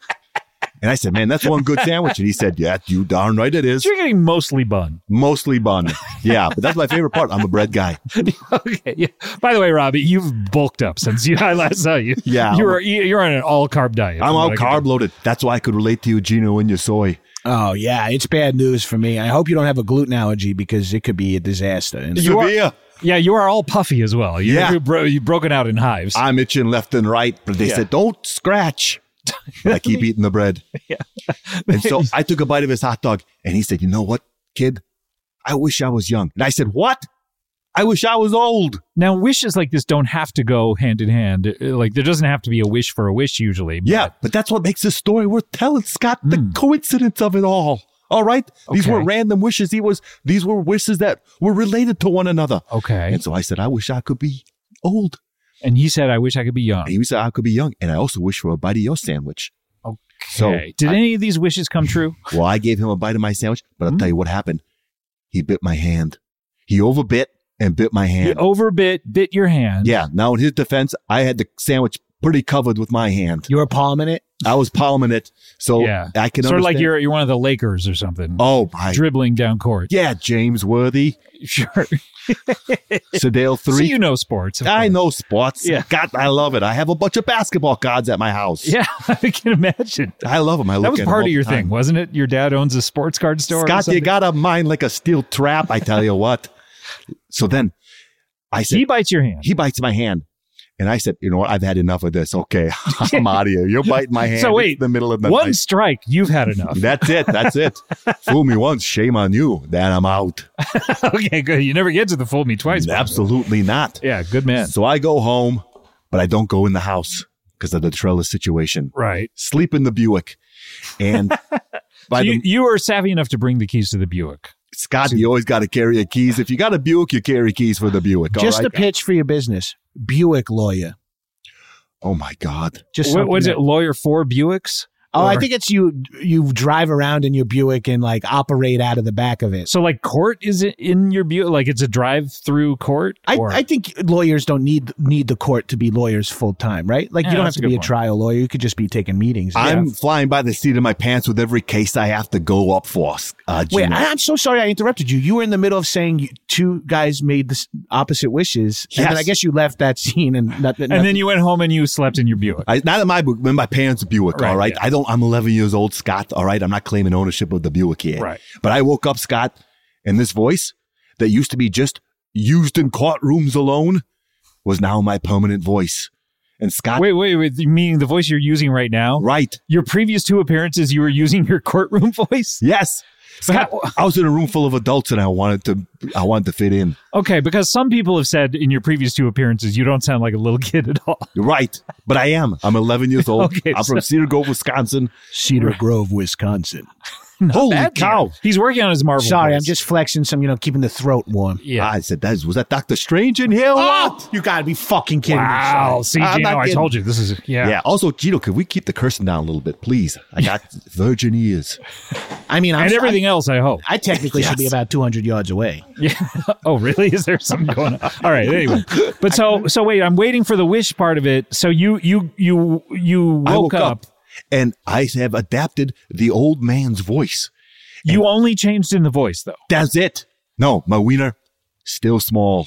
And I said, man, that's one good sandwich. And he said, yeah, you darn right it is. So you're getting mostly bun. Mostly bun. Yeah, but that's my favorite part. I'm a bread guy. Okay. Yeah. By the way, Robbie, you've bulked up since you, I last saw you. Yeah. You're you're on an all carb diet. I'm from all what I can carb tell. loaded. That's why I could relate to you, Gino, and your soy. Oh, yeah. It's bad news for me. I hope you don't have a gluten allergy because it could be a disaster. And You are- Severe. Yeah, you are all puffy as well. You're, Yeah. you're bro- you've broken out in hives. I'm itching left and right, but they Yeah. said, don't scratch. But I keep eating the bread. Yeah. And so I took a bite of his hot dog and he said, you know what, kid? I wish I was young. And I said, what? I wish I was old. Now, wishes like this don't have to go hand in hand. Uh, Like, there doesn't have to be a wish for a wish usually. but- Yeah, but that's what makes this story worth telling, Scott. The coincidence of it all. All right? These were Okay. random wishes. He was these were wishes that were related to one another. Okay. And so I said, I wish I could be old. And he said, I wish I could be young. And he said I could be young. And I also wish for a bite of your sandwich. So Okay. Did any of these wishes come true? well, I gave him a bite of my sandwich, but I'll Hmm. tell you what happened. He bit my hand. He overbit and bit my You hand. overbit, bit your hand. Yeah. Now in his defense, I had the sandwich pretty covered with my hand. you were palming it? I was palming it. So Yeah. I can Sort of like understand- you're you're one of the Lakers or something. Oh my Dribbling down court. yeah, James Worthy. Sure. Sedale So three. you know sports. of I course. know sports. Yeah. God, I love it. I have a bunch of basketball cards at my house. Yeah, I can imagine. I love them. I look That was at 'em part all of your the time. thing, wasn't it? Your dad owns a sports card store. or Scott, you something? got a mind like a steel trap. I tell you what. So then I said, He bites your hand. he bites my hand. And I said, you know what? I've had enough of this. Okay. I'm out of here. You're biting my hand. So It's wait, the middle of the One night. strike, you've had enough. That's it. That's it. Fool me once, shame on you. Then I'm out. Okay, good. You never get to the fool me twice. part. Absolutely not. Yeah, good man. So I go home, but I don't go in the house because of the trailer situation. Right. Sleep in the Buick. And by So you, the you are savvy enough to bring the keys to the Buick. Scott, you always got to carry your keys. If you got a Buick, you carry keys for the Buick. all Just right? a pitch for your business. Buick lawyer. Oh my God. Just What something was that- it? Lawyer for Buicks? Oh, I Or- think it's you. You drive around in your Buick and like operate out of the back of it. So like court is it in your Buick? Like it's a drive-through court? I, Or- I think lawyers don't need need the court to be lawyers full time, right? Like Yeah, you don't have that's to a be good a point. trial lawyer. You could just be taking meetings. I'm Yeah. flying by the seat of my pants with every case I have to go up for. Uh, Wait, Gino. I, I'm so sorry I interrupted you. You were in the middle of saying you, two guys made the s- opposite wishes, and then Yes. I guess you left that scene and not, and then you went home and you slept in your Buick. I, not in my Buick, in my parents' Buick. Right, all right, yeah. I don't. I'm eleven years old, Scott. All right, I'm not claiming ownership of the Buick here. Right. But I woke up, Scott, and this voice that used to be just used in courtrooms alone was now my permanent voice. And Scott, Wait, wait, wait. Meaning the voice you're using right now? right? Your previous two appearances, you were using your courtroom voice? Yes. Scott, I was in a room full of adults, and I wanted to. I wanted to fit in. Okay, because some people have said in your previous two appearances, you don't sound like a little kid at all. You're right, but I am. I'm eleven years old. Okay, I'm from so- Cedar Grove, Wisconsin. Cedar Grove, Wisconsin. Holy Bad cow! man. He's working on his Marvel Sorry, voice. I'm just flexing some, you know, keeping the throat warm. Yeah. I said, that is, was that Doctor Strange in here? What? You gotta be fucking kidding Wow. me. See, I'm Gino, not I kidding. told you. This is, yeah. Yeah. Also, Gino, could we keep the cursing down a little bit, please? I got virgin ears. I mean, I'm And everything else, I hope. I, I technically should be Yes. about two hundred yards away. Yeah. Oh, really? Is there something going on? All right. Anyway, but so so wait. I'm waiting for the wish part of it. So you you you you woke, I woke up. up, and I have adapted the old man's voice. You only changed in the voice, though. That's it. No, my wiener still small.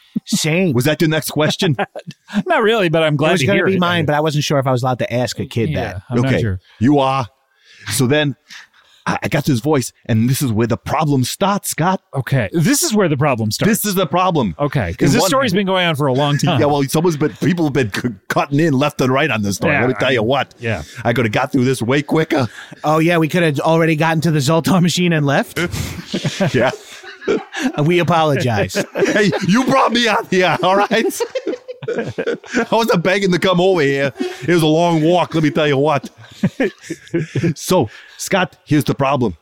Same. Was that your next question? Not really, but I'm It glad was to going hear to be it. mine, but I wasn't sure if I was allowed to ask a kid yeah, that. I'm okay, not sure. you are. So then, I, I got this voice, and this is where the problem starts, Scott. Okay, this is where the problem starts. This is the problem. okay, because In this one- story's been going on for a long time. Yeah, well, someone's been, people have been c- cutting in left and right on this story. Yeah, Let me tell I you mean, what. yeah. I could have got through this way quicker. Oh, yeah, we could have already gotten to the Zoltar machine and left. Yeah. We apologize. Hey, you brought me out here, all right? I wasn't begging to come over here. It was a long walk, let me tell you what. So, Scott, here's the problem.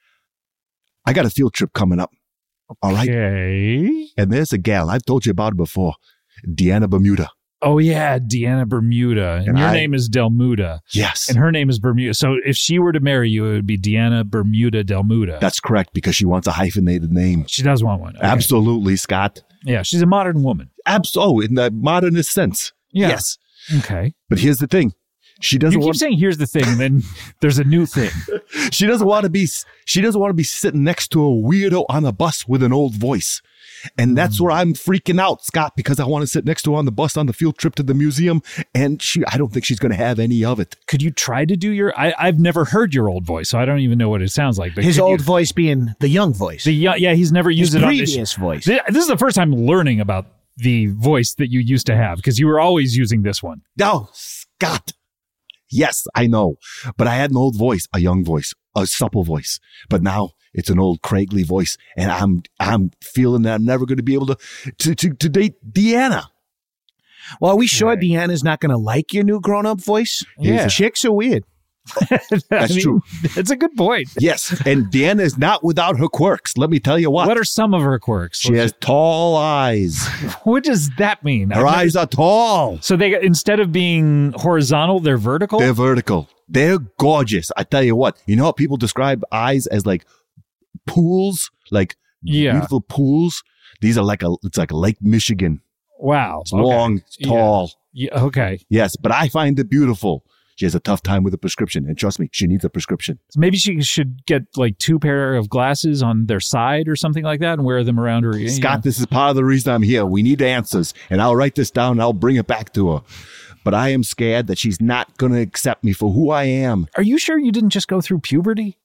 I got a field trip coming up, all right? Okay. And there's a gal, I've told you about it before, Deanna Bermuda. Oh yeah, Deanna Bermuda, and, And your I- name is Delmuda, Yes, and her name is Bermuda. So if she were to marry you, it would be Deanna Bermuda Delmuda. that's correct, because she wants a hyphenated name. She does want one. Okay. Absolutely, Scott. Yeah, she's a modern woman. Abs- oh, in the modernist sense. Yeah. Yes. Okay. But here's the thing. She You doesn't keep want saying here's the thing, and then there's a new thing. she doesn't want to be she doesn't want to be sitting next to a weirdo on a bus with an old voice. And that's where I'm freaking out, Scott, because I want to sit next to her on the bus on the field trip to the museum, and she I don't think she's going to have any of it. Could you try to do your? I, I've never heard your old voice, so I don't even know what it sounds like. But His could old you- voice being the young voice. the yeah, yeah, he's never used His it on previous this. voice. This, this is the first time learning about the voice that you used to have because you were always using this one. No, Scott. Yes, I know. But I had an old voice, a young voice, a supple voice. But now it's an old craggly voice, and I'm I'm feeling that I'm never going to be able to to to, to date Deanna. Well, are we sure Right. Deanna's not going to like your new grown-up voice? Yeah. Chicks are weird. That's true. It's a good point. Yes, and Deanna is not without her quirks. Let me tell you what. What are some of her quirks? She has tall eyes. What does that mean? Her I've never- eyes are tall. So they instead of being horizontal, they're vertical. They're vertical. They're gorgeous. I tell you what. You know how people describe eyes as like pools, like Yeah. beautiful pools. These are like a. It's like Lake Michigan. Wow. It's Okay. long, it's Yeah. tall. Yeah, okay. Yes, but I find it beautiful. She has a tough time with a prescription, and trust me, she needs a prescription. Maybe she should get like two pair of glasses on their side or something like that and wear them around her. you Scott, know. this is part of the reason I'm here. We need answers, and I'll write this down and I'll bring it back to her. But I am scared that she's not going to accept me for who I am. Are you sure you didn't just go through puberty?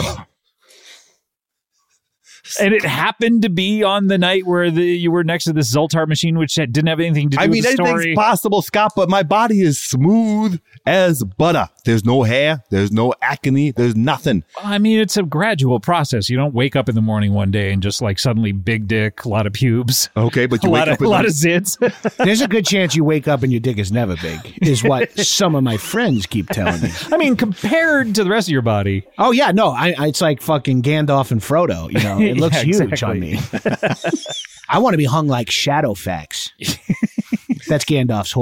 And it happened to be on the night where the, you were next to this Zoltar machine, which had- didn't have anything to do I mean, with the anything's story. possible, Scott, but my body is smooth as butter. There's no hair. There's no acne. There's nothing. I mean, it's a gradual process. You don't wake up in the morning one day and just like suddenly big dick, a lot of pubes, Okay, but a you wake lot up of, a in lot the- of zits. There's a good chance you wake up and your dick is never big, is what some of my friends keep telling me. I mean, compared to the rest of your body. Oh, yeah, no, I, I, it's like fucking Gandalf and Frodo. You know, it looks Yeah, huge exactly. on me. I want to be hung like Shadowfax. That's Gandalf's horse.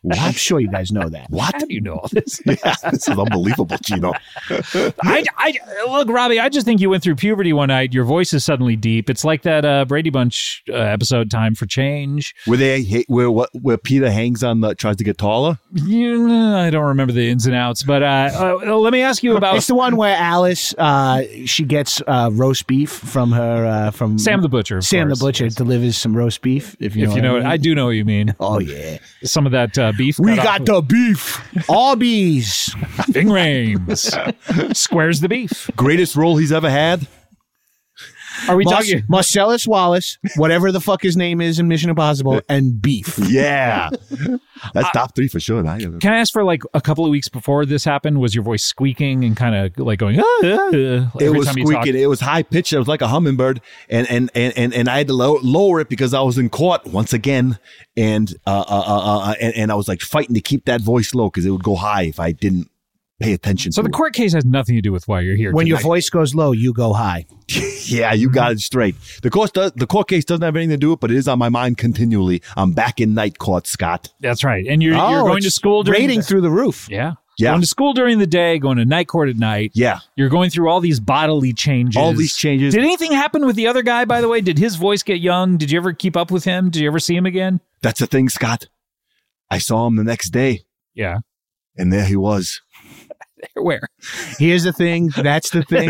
I'm sure you guys know that. How do you know all this? Yeah, this is unbelievable, Gino. I, I, look, Robbie, I just think you went through puberty one night. Your voice is suddenly deep. It's like that uh, Brady Bunch uh, episode, Time for Change. Where they where what where Peter hangs on the tries to get taller. Yeah, I don't remember the ins and outs, but uh, uh, let me ask you about It's the one where Alice, uh, she gets uh, roast beef from her uh, from Sam the Butcher. of Sam course. the Butcher delivers some roast beef. If you know, If you know what it, I, I mean. do know what you mean. Oh yeah, Some of that uh, beef. we cut got off the beef. Arby's. Ving Rhames. Squares the beef. Greatest role he's ever had. Are we Mar- talking? Marcellus Wallace, whatever the fuck his name is in Mission Impossible, and beef. Yeah, that's top three for sure. I, Can I ask for like a couple of weeks before this happened? Was your voice squeaking and kind of like going? Ah, ah, ah, it every was time you talked? squeaking. It was high pitched. It was like a hummingbird, and and and and, and I had to low, lower it because I was in court once again, and uh, uh, uh, uh and, and I was like fighting to keep that voice low because it would go high if I didn't pay attention. So to the it. court case has nothing to do with why you're here. When your tonight. voice goes low, you go high. Yeah, you got it straight. The court does, the court case doesn't have anything to do with it, but it is on my mind continually. I'm back in night court, Scott. That's right, and you're Oh, you're going to it's school during rating the, through the roof. yeah. Yeah. Going to school during the day, going to night court at night. Yeah. You're going through all these bodily changes. All these changes. Did anything happen with the other guy, by the way? Did his voice get young? Did you ever keep up with him? Did you ever see him again? That's the thing, Scott. I saw him the next day, Yeah. and there he was. Where? Here's the thing. That's the thing.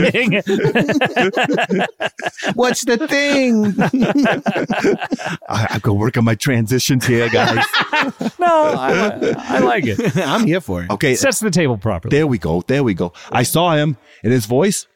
What's the thing? I, I go work on my transitions here, guys. No, I, I like it. I'm here for it. Okay, It sets the table properly. there we go. There we go. I saw him, and his voice,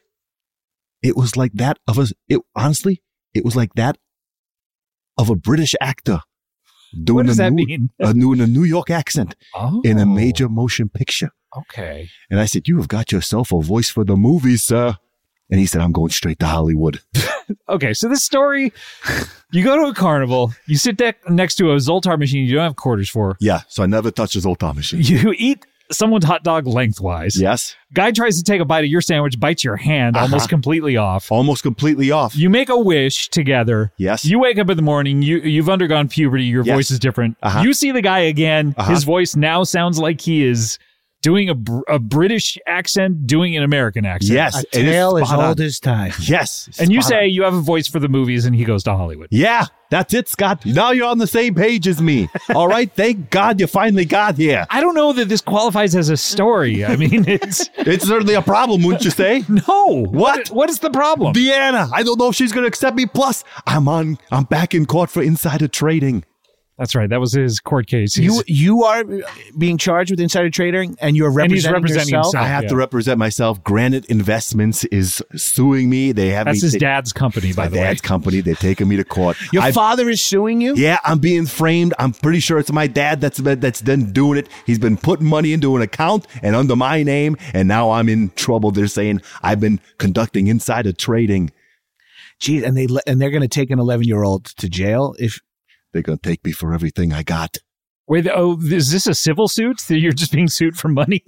it was like that of a, it, honestly, it was like that of a British actor doing What does a that new, mean? uh, doing a New York accent Oh. in a major motion picture. Okay. And I said, you have got yourself a voice for the movies, sir. And he said, I'm going straight to Hollywood. Okay, so this story, you go to a carnival, you sit de- next to a Zoltar machine you don't have quarters for. Yeah, so I never touched his old time machine. You eat someone's hot dog lengthwise. Yes, Guy tries to take a bite of your sandwich, bites your hand Uh-huh. almost completely off. almost completely off. You make a wish together. Yes. You wake up in the morning. You you've undergone puberty. Your Yes. voice is different. Uh-huh. You see the guy again. Uh-huh. His voice now sounds like he is doing a, br- a British accent, doing an American accent. Yes, A it is tale as spot on. old as time. Yes, And you spot say on. you have a voice for the movies, and he goes to Hollywood. Yeah, that's it, Scott. Now you're on the same page as me. All right, thank God you finally got here. I don't know that this qualifies as a story. I mean, it's It's certainly a problem, wouldn't you say? no. What? What is the problem? Deanna, I don't know if she's going to accept me. Plus, I'm on. I'm back in court for insider trading. That's right. That was his court case. You He's- you are being charged with insider trading, and you're And he's representing, representing yourself. himself. I have yeah. to represent myself. Granite Investments is suing me. They have That's me. his they- dad's company, by My the way. dad's company. They're taking me to court. Your I've- father is suing you. Yeah, I'm being framed. I'm pretty sure it's my dad that's that's been doing it. He's been putting money into an account and under my name, and now I'm in trouble. They're saying I've been conducting insider trading. Geez, and they le- and they're going to take an eleven year old to jail if. They're gonna take me for everything I got. Wait, oh, is this a civil suit? That you're just being sued for money?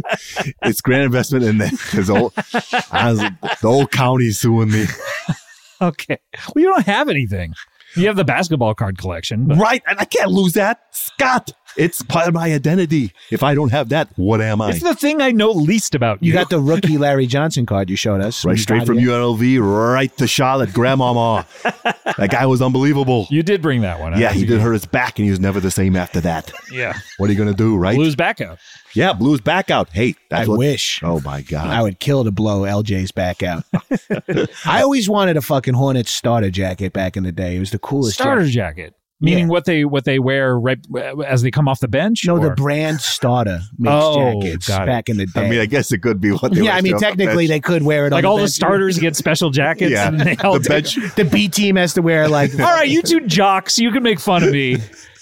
It's Granite Investment, and then the whole, I was- the whole county's suing me. Okay. Well, you don't have anything. You have the basketball card collection. But Right, and I can't lose that, Scott. It's part of my identity. If I don't have that, what am I? it's the thing I know least about you. You got the rookie Larry Johnson card you showed us. Right when you straight got from here. U N L V, right to Charlotte, Grandmama. That guy was unbelievable. You did bring that one. Yeah, he did hurt his back, and he was never the same after that. Yeah. What are you gonna do, right? Blues back out. Yeah, Blues back out. Hey, that's I what. wish. Oh my God. I would kill to blow L J's back out. I always wanted a fucking Hornets starter jacket back in the day. It was the coolest Starter jacket. jacket. Meaning Yeah. what they what they wear right as they come off the bench? No, the or- brand starter makes Oh, jackets got it. back in the day. I mean, I guess it could be what they yeah, were I mean, showing up technically the they could wear it like on all the the bench. starters get special jackets. Yeah, And they all the bench. The B team has to wear like. All right, you two jocks, you can make fun of me.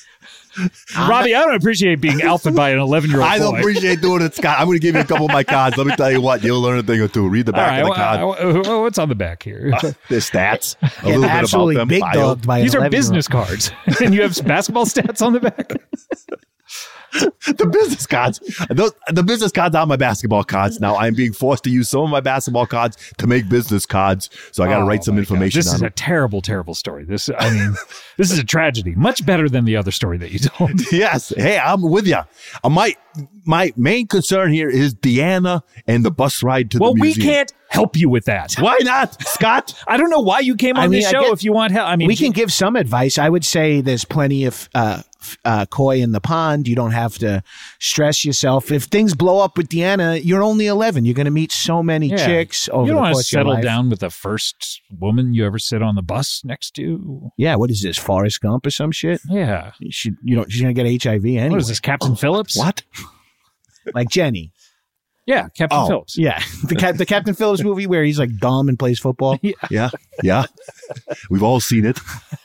Robbie, I don't appreciate being alphaed by an eleven-year-old I don't boy. appreciate doing it, Scott. I'm going to give you a couple of my cards. Let me tell you what, you'll learn a thing or two. Read the All back right, of the well, card. uh, uh, what's on the back here? The stats, a Yeah, little bit absolutely about them. big bio. dogged by an These are eleven-year-old. business cards, and you have basketball stats on the back. The business cards. Those, the business cards are my basketball cards. Now I'm being forced to use some of my basketball cards to make business cards. So I got to Oh write some my information God. This on is them. a terrible, terrible story. This, I mean, this is a tragedy. Much better than the other story that you told. Yes. Hey, I'm with you. Uh, my my main concern here is Deanna and the bus ride to Well, the we museum. can't help you with that. Why not, Scott? I don't know why you came on I mean, this I show get- if you want help. I mean, we can give some advice. I would say there's plenty of uh, f- uh, koi in the pond. You don't have to stress yourself. If things blow up with Deanna, you're only eleven. You're going to meet so many Yeah. chicks over you the don't want to course of your settle life. down with the first woman you ever sit on the bus next to. Yeah, what is this, Forrest Gump or some shit? Yeah. She, you don't. She's going to get H I V anyway. What is this, Captain Phillips? What? Like Jenny. Yeah, Captain Oh. Phillips. Yeah, the Cap- the Captain Phillips movie where he's like dumb and plays football. Yeah. Yeah. We've all seen it.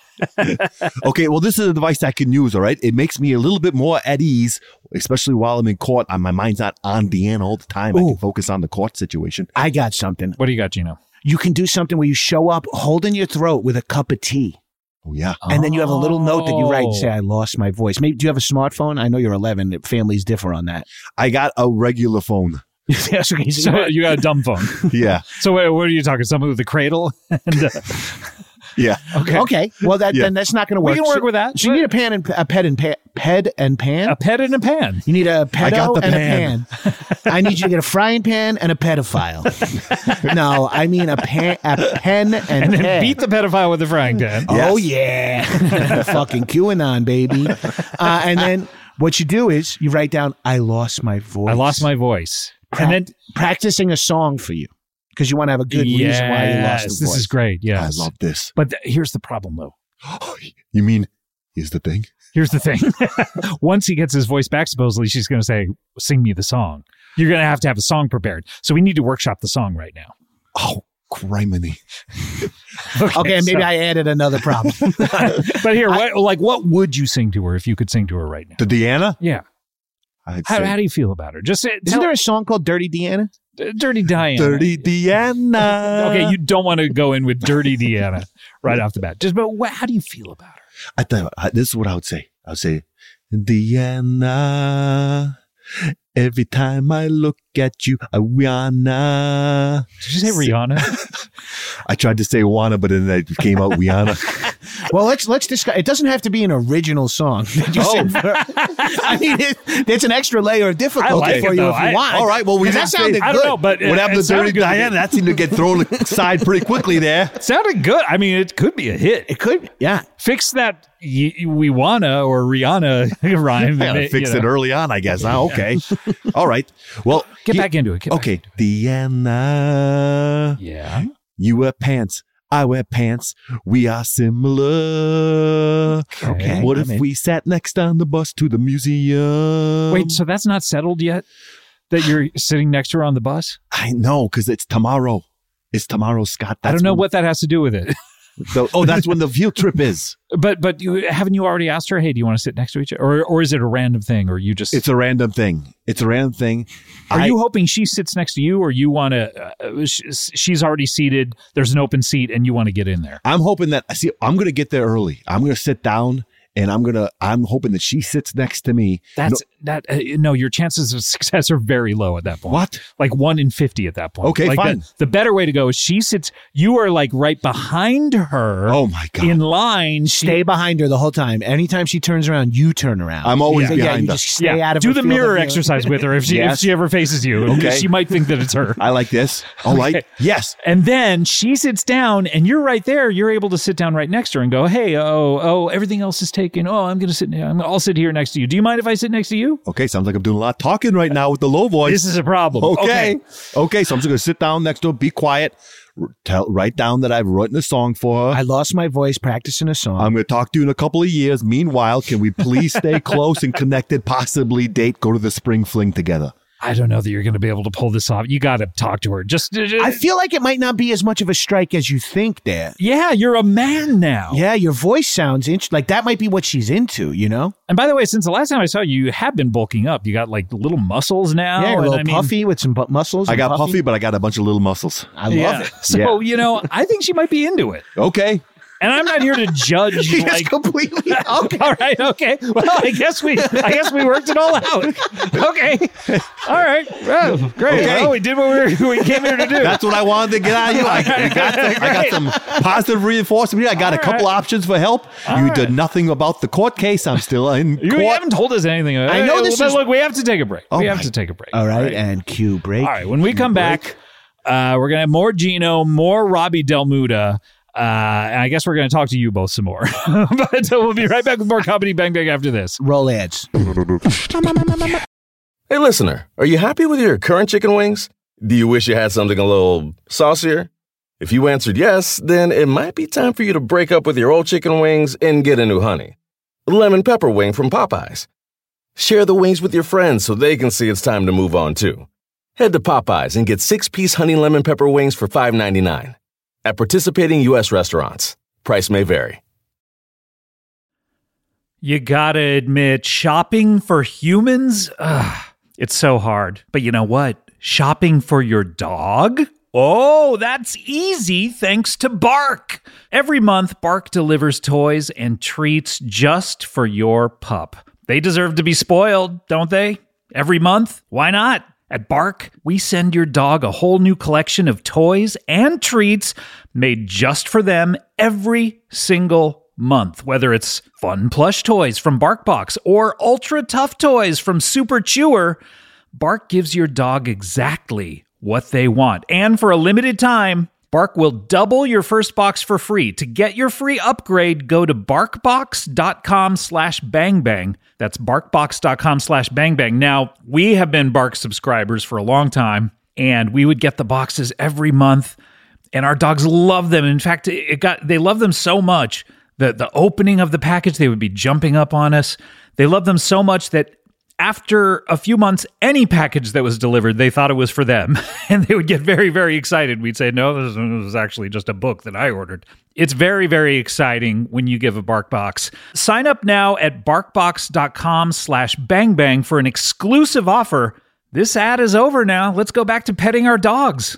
Okay, well, this is a device I can use, all right? It makes me a little bit more at ease, especially while I'm in court. Uh, My mind's not on Deanna all the time. I Ooh. can focus on the court situation. I got something. What do you got, Gino? You can do something where you show up holding your throat with a cup of tea. Oh, yeah. And then you have a little note that you write and Oh. say, I lost my voice. Maybe do you have a smartphone? I know you're eleven. Families differ on that. I got a regular phone. Yes, okay, so- So you got a dumb phone. Yeah. So what, what are you talking? Someone with a cradle? and, uh, Yeah. okay. okay. Well, that Yeah. then that's not going to We work. can work so, with that. So you need a pan and a ped and pa- ped and pan. A pet in a pan. You need a pedo got the and pan. a pan. I need you to get a frying pan and a pedophile. No, I mean a pan, a pen and, And then ped. beat the pedophile with a frying pan. Oh yeah, fucking QAnon baby. Uh, and then what you do is you write down, I lost my voice. I lost my voice. Pra- And then, practicing a song for you because you want to have a good reason why you lost yes, the this voice. is great. Yes. I love this. But th- here's the problem, though. You mean, here's the thing? Here's the thing. Once he gets his voice back, supposedly she's going to say, sing me the song. You're going to have to have a song prepared. So we need to workshop the song right now. Oh, criminy. Okay, maybe so- I added another problem. But here, what, like, what would you sing to her if you could sing to her right now? The Deanna? Yeah. I'd How, say how do you feel about her? Just say, Isn't there a song called Dirty Deanna? tell, Dirty Diana. Dirty Deanna. Okay, you don't want to go in with Dirty Deanna right off the bat. Just, but what, how do you feel about her? I tell you what, I, this is what I would say. I would say, Deanna, every time I look at you, I wanna. Did you say Rihanna? I tried to say wanna, but then it came out Rihanna. Well, let's let's discuss. It doesn't have to be an original song. that you sing for- I mean, it, it's an extra layer of difficulty I like for it, you though. if you I- want. All right, well, we 'Cause that didn't say- sounded I good. don't know, but What it, happened it to sounded Dirty good to me. Diana? That seemed to get thrown aside pretty quickly there. It sounded good. I mean, it could be a hit. It could, yeah. Fix that y- we wanna or Rihanna rhyme. I and gotta it, fix you it know. early on, I guess. Huh? Okay. All right. Well, Get he- back into it. Get back Okay, into it. Deanna. Yeah. You wear pants. I wear pants. We are similar. Okay, What I'm if in. we sat next on the bus to the museum? Wait, so that's not settled yet? That you're sitting next to her on the bus? I know, because it's tomorrow. It's tomorrow, Scott. I That's don't know when what that has to do with it. the- oh, that's when the field trip is. But but you, haven't you already asked her, hey, do you want to sit next to each other? Or, or is it a random thing? Or you just. It's a random thing. It's a random thing. Are I- you hoping she sits next to you, or you want to? Uh, sh- she's already seated. There's an open seat, and you want to get in there. I'm hoping that I see. I'm going to get there early. I'm going to sit down, and I'm gonna. I'm hoping that she sits next to me. That's that. Uh, no, your chances of success are very low at that point. What? Like one in fifty at that point. Okay, like fine. The, the better way to go is she sits. You are like right behind her. Oh my god! In line. She- Stay behind her the whole time. Anytime she turns around, you turn around. I'm always So, yeah, behind you her. just stay out of Do her the field of mirror view. exercise with her if she if Yes. she ever faces you. Okay. She might think that it's her. I like this. All right. Okay. Yes. And then she sits down, and you're right there. You're able to sit down right next to her and go, "Hey, oh, oh, everything else is taken. Oh, I'm going to sit. I'm, I'll sit here next to you. Do you mind if I sit next to you?" Okay. Sounds like I'm doing a lot of talking right now with the low voice. This is a problem. Okay. Okay. So I'm just going to sit down next to her, be quiet, r- tell, write down that I've written a song for her. I lost my voice practicing a song. I'm going to talk to you in a couple of years. Meanwhile, can we please stay close and connected, possibly date, go to the spring fling together? I don't know that you're going to be able to pull this off. You got to talk to her. Just, just I feel like it might not be as much of a strike as you think, Dad. yeah, you're a man now. Yeah, your voice sounds int- like that might be what she's into, you know? And by the way, since the last time I saw you, you have been bulking up. You got like little muscles now. yeah, you're a and little I mean- puffy with some bu- muscles. I and got puffy, but I got a bunch of little muscles. I love Yeah. it. So, Yeah. you know, I think she might be into it. Okay. And I'm not here to judge. He's like, completely okay. all right, okay. Well, I guess we, I guess we worked it all out. Okay, all right. Well, great. Okay. Well, we did what we, were, we came here to do. That's what I wanted to get out of you. I, I got, some, I got some positive reinforcement here. I got All a couple right. options for help. All you right. did nothing about the court case. I'm still in You court. haven't told us anything. I know this but is- Look, we have to take a break. Oh we have my- to take a break. All right, and cue break. All right. When we come back, uh, we're gonna have more Gino, more Robbie Del Muda. Uh, and I guess we're going to talk to you both some more. But uh, we'll be right back with more Comedy Bang Bang after this. Roll ads. Hey, listener, are you happy with your current chicken wings? Do you wish you had something a little saucier? If you answered yes, then it might be time for you to break up with your old chicken wings and get a new honey. Lemon pepper wing from Popeyes. Share the wings with your friends so they can see it's time to move on too. Head to Popeyes and get six-piece honey lemon pepper wings for five ninety-nine. At participating U S restaurants. Price may vary. You gotta admit, shopping for humans, ugh, it's so hard. But you know what? Shopping for your dog? Oh, that's easy thanks to Bark. Every month, Bark delivers toys and treats just for your pup. They deserve to be spoiled, don't they? Every month? Why not? At Bark, we send your dog a whole new collection of toys and treats made just for them every single month. Whether it's fun plush toys from BarkBox or ultra tough toys from Super Chewer, Bark gives your dog exactly what they want. And for a limited time, Bark will double your first box for free. To get your free upgrade, go to barkbox.com slash bangbang. That's barkbox.com slash bangbang. Now, we have been Bark subscribers for a long time, and we would get the boxes every month, and our dogs love them. In fact, it got they love them so much that the opening of the package, they would be jumping up on us. They love them so much that after a few months, any package that was delivered, they thought it was for them. And they would get very, very excited. We'd say, no, this was actually just a book that I ordered. It's very, very exciting when you give a BarkBox. Sign up now at barkbox.com slash bangbang for an exclusive offer. This ad is over now. Let's go back to petting our dogs.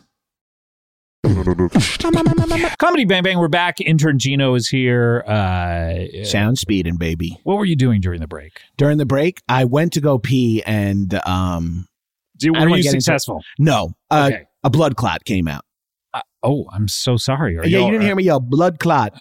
Comedy Bang Bang, we're back. Intern Gino is here. Uh, Sound speeding, baby. what were you doing during the break? During the break, I went to go pee, and um, Do, I don't were wanna you get into- successful? no, uh, Okay. a blood clot came out. Uh, oh, I'm so sorry. Are yeah, all you didn't right? hear me yell blood clot.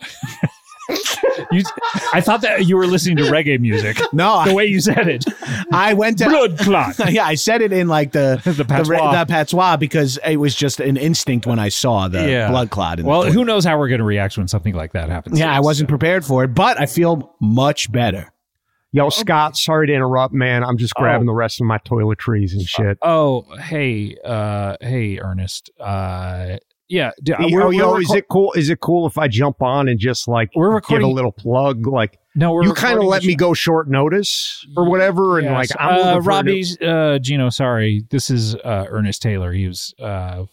You, I thought that you were listening to reggae music. No, The I, way you said it. I went to Blood clot. yeah, I said it in like the The patois. the, the patois because it was just an instinct when I saw the Yeah. blood clot. In Well, the who toilet. knows how we're going to react when something like that happens? Yeah, I wasn't prepared for it, but I feel much better. Yo, Scott, sorry to interrupt, man. I'm just grabbing the rest of my toiletries and shit. Oh, hey, uh, hey, Ernest. Uh, yeah. d- Yo, we're, yo, we're is reco- it cool? Is it cool if I jump on and just like We're give recording- a little plug? Like No, we're you kind of recording let the me show. go short notice or whatever, and Yes. like I'm uh, looking for a new- Robbie, uh, Gino, sorry. This is uh, Ernest Taylor. He was. Uh,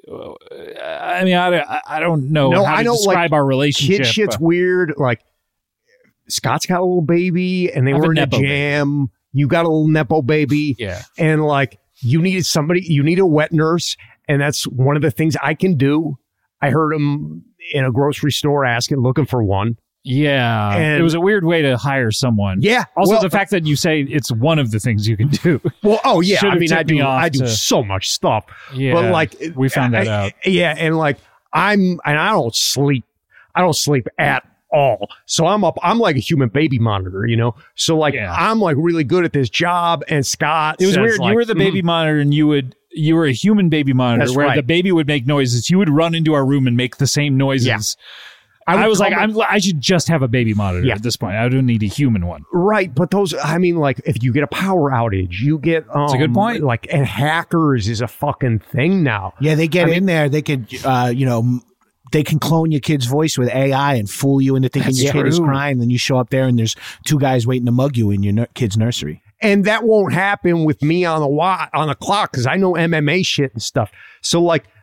I mean, I, I don't know No, how I to know, describe like, our relationship. Kid shit's but- weird. Like Scott's got a little baby, and they I have were a in a Nepo baby. jam. You got a little nepo baby, Yeah. and like you needed somebody. You need a wet nurse, and that's one of the things I can do. I heard him in a grocery store asking, looking for one. Yeah, And- it was a weird way to hire someone. Yeah. Also, well, the fact that you say it's one of the things you can do. Well, oh yeah. Should've I mean, I tipped me do. off I do to- so much stuff. Yeah, but like we found that I- out. Yeah, and like I'm, and I don't sleep. I don't sleep at all. So I'm up. I'm like a human baby monitor, you know. So like Yeah. I'm like really good at this job. And Scott, It was says, weird. like, you were the baby "Mm, monitor, and you would you were a human baby monitor, That's where right. the baby would make noises. You would run into our room and make the same noises. Yeah. I, would was like, come- I'm, I should just have a baby monitor Yeah. at this point. I don't need a human one. Right, but those, I mean, like, if you get a power outage, you get, um, a good point. Like, and hackers is a fucking thing now. Yeah, they get I in there. They could, uh, you know, m- they can clone your kid's voice with A I and fool you into thinking That's your kid is true. crying. Then you show up there and there's two guys waiting to mug you in your nur- kid's nursery. And that won't happen with me on the wa- on the clock because I know M M A shit and stuff. So, like,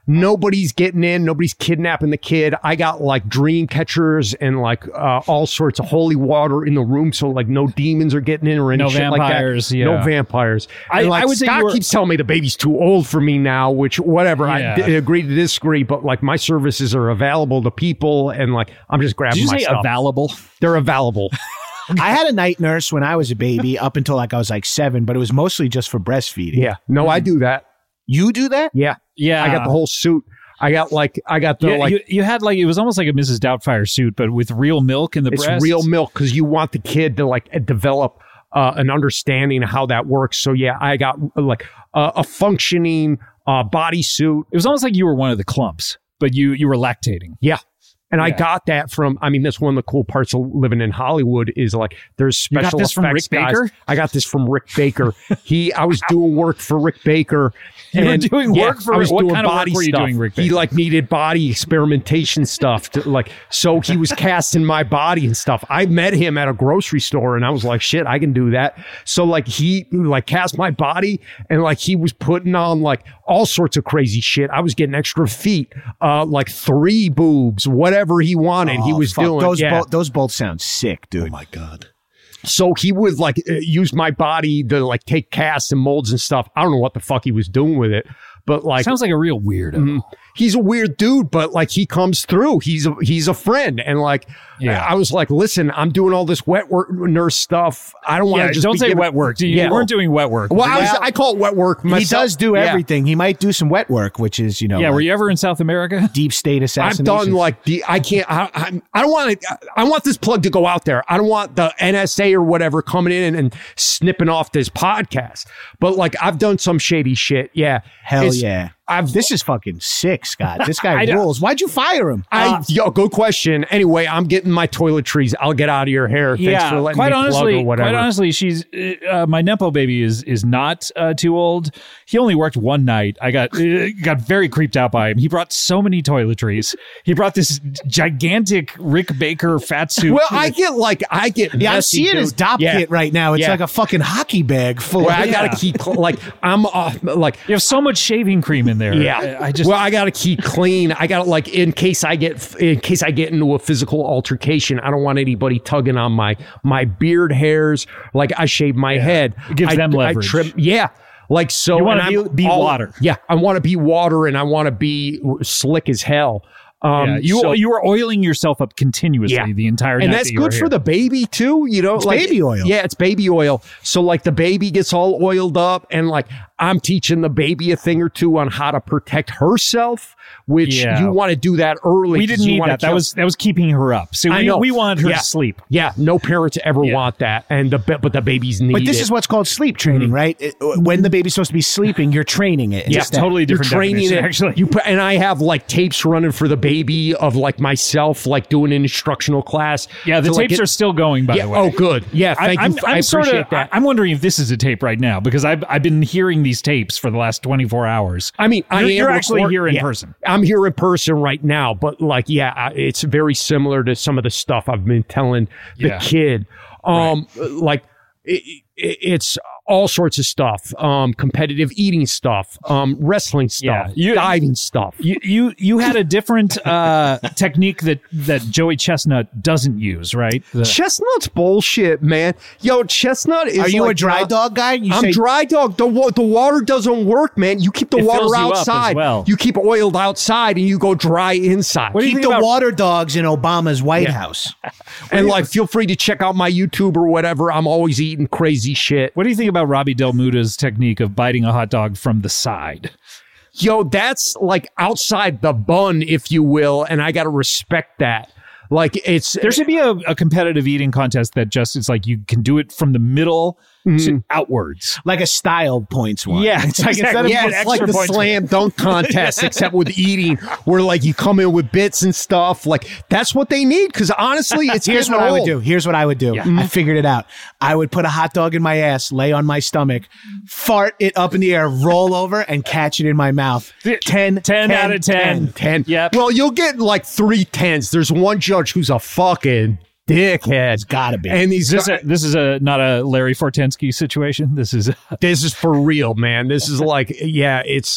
Nobody's getting in. Nobody's kidnapping the kid. I got like dream catchers and like uh, all sorts of holy water in the room, so like no demons are getting in or any No shit vampires, like that. yeah. No vampires. I- And, like, I would say Scott you were- keeps telling me the baby's too old for me now, which whatever. Yeah. I d- agree to disagree, but like my services are available to people, and like I'm just grabbing Did you my say stuff. available? They're available. I had a night nurse when I was a baby up until like I was like seven, but it was mostly just for breastfeeding. Yeah. No, I do that. You do that? Yeah. Yeah. I got the whole suit. I got like I got the Yeah, like you, you had like, it was almost like a Missus Doubtfire suit, but with real milk in the it's breast. real milk because you want the kid to like develop uh, an understanding of how that works. So yeah, I got like uh, a functioning uh, bodysuit. It was almost like you were one of the clumps, but you you were lactating. Yeah. And I Yeah. got that from, I mean, that's one of the cool parts of living in Hollywood is like there's You got special this from effects Rick guys. Baker? I got this from Rick Baker. He, I was doing work for Rick Baker. You were and, doing yeah, work for I was Rick- what doing kind of work body were you stuff. doing, Rick He Baker? like needed body experimentation stuff to like, so he was casting my body and stuff. I met him at a grocery store and I was like, shit, I can do that. So like he like cast my body and like he was putting on like all sorts of crazy shit. I was getting extra feet, uh, like three boobs, whatever he wanted. he Oh, was fuck. doing those. yeah. Both, those both sound sick, dude. Oh my God. So he would like uh, use my body to like take casts and molds and stuff. I don't know what the fuck he was doing with it, but like Sounds like a real weirdo. Mm, he's a weird dude, but like he comes through. He's a, he's a friend, and like Yeah. I was like, listen, I'm doing all this wet work nurse stuff. I don't want Yeah, to just don't be say giving- wet work. You, Yeah. you weren't doing wet work. Well, I, was, Well, I call it wet work. Myself. He does do Yeah. everything. He might do some wet work, which is, you know, yeah, like were you ever in South America? deep state I've assassination. done like the I can't I, I, I don't want to I want this plug to go out there. I don't want the N S A or whatever coming in and, and snipping off this podcast. But like I've done some shady shit. Yeah. Hell It's- yeah. I've This is fucking sick, Scott. This guy I don't- rules. Why'd you fire him? I yo, good question. Anyway, I'm getting my toiletries. I'll get out of your hair. Thanks yeah, for letting quite me plug honestly, or whatever. quite honestly, she's uh, my Nepo baby is is not uh, too old. He only worked one night. I got uh, got very creeped out by him. He brought so many toiletries. He brought this gigantic Rick Baker fat suit. well, I get like I get Yeah, I'm messy, seeing his dude. dop Yeah. kit right now. It's Yeah. like a fucking hockey bag full Where of I gotta keep cl- like I'm uh, like you have so much shaving cream in there. yeah. I just well, I gotta keep clean. I gotta like in case I get in case I get into a physical altercation. I don't want anybody tugging on my my beard hairs. Like I shave my head. It gives I, them leverage. I trim. Yeah. Like so, You wanna and be- I'm be all- water. Yeah, I want to be water, and I want to be slick as hell. Um, yeah, you so- you were oiling yourself up continuously Yeah. the entire night. and that's that you were good for here. the baby too. You know, It's like baby oil. Yeah, it's baby oil. So like the baby gets all oiled up, and like I'm teaching the baby a thing or two on how to protect herself, which Yeah. you want to do that early. We 'cause didn't you need wanna that. That kill- was that was keeping her up. So I we, know. we wanted her Yeah. to sleep. yeah. No parents ever Yeah. want that, and the ba- but the babies need. But this it. is what's called sleep training, right? It- when the baby's supposed to be sleeping, you're training it. Yeah, instead. totally You're different training definition, it. actually. You put, and I have like tapes running for the baby of like myself, like doing an instructional class. Yeah, the to, like, tapes get- are still going, by Yeah. the way. Oh, good. Yeah. Thank I, I'm, you. I I'm appreciate sort of, that. I'm wondering if this is a tape right now because I've I've been hearing these tapes for the last twenty-four hours. I mean, I You're- am you're actually record- here in yeah. person. I'm here in person right now, but like, yeah, I- it's very similar to some of the stuff I've been telling the Yeah. kid. Um, like it, it, it's all sorts of stuff. Um, competitive eating stuff. Um, wrestling stuff. Yeah, you- diving stuff. You you you had a different uh, technique that that Joey Chestnut doesn't use, right? The- Chestnut's bullshit, man. Yo, Chestnut is. Are you like a dry not- dog guy? You I'm say, dry dog. The wa- the water doesn't work, man. You keep the It water fills you up as outside. well. You keep oiled outside, and you go dry inside. What do you keep think the about- water dogs in Obama's White House. and like, feel free to check out my YouTube or whatever. I'm always eating crazy shit. What do you think about Robbie Del Muda's technique of biting a hot dog from the side? Yo, that's like outside the bun, if you will, and I got to respect that. Like it's There should be a, a competitive eating contest that just it's like you can do it from the middle to outwards. Like a style points one. Yeah, It's like exactly. instead of yeah, get it's like extra the points. slam dunk contest, except with eating, where like you come in with bits and stuff. Like that's what they need. Because honestly, it's Here's getting what I would old. do. Here's what I would do. I figured it out. I would put a hot dog in my ass, lay on my stomach, fart it up in the air, roll over, and catch it in my mouth. ten, ten out of ten. Ten. Yep. Well, you'll get like three tens. There's one judge who's a fucking dickhead. Gotta be. And he's This is a, this is a not a Larry Fortensky situation. This is a, this is for real, man. This is like, yeah, it's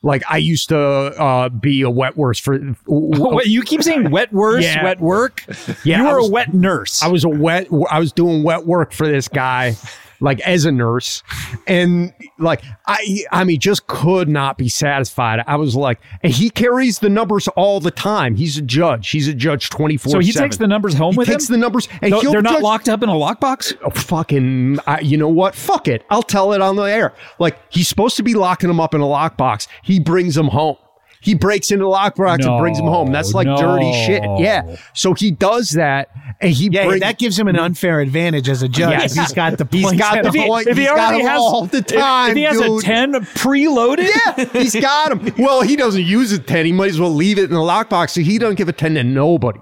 Like I used to uh, be a wet nurse for. Wait, you keep saying wet worse, Yeah. wet work. Yeah, you I were was- a wet nurse. I was a wet. I was doing wet work for this guy, like as a nurse, and like I, I mean, just could not be satisfied. I was like, and he carries the numbers all the time. He's a judge. He's a judge twenty four. so he takes the numbers home He with takes him. the numbers, and No, he'll they're not judge- locked up in a lockbox. Oh, fucking, I, you know what? Fuck it. I'll tell it on the air. Like he's supposed to be locking them up in a lockbox. He brings them home. He breaks into the lockbox No, and brings them home. That's like no. dirty shit. Yeah. So he does that, and he Yeah, brings. that gives him an unfair advantage as a judge. Yes. He's got the He's points. got the If he, point. if he He's got already them has all the if- time, if, he has dude. a ten preloaded, Yeah, he's got him. Well, he doesn't use a ten. He might as well leave it in the lockbox. So he doesn't give a ten to nobody.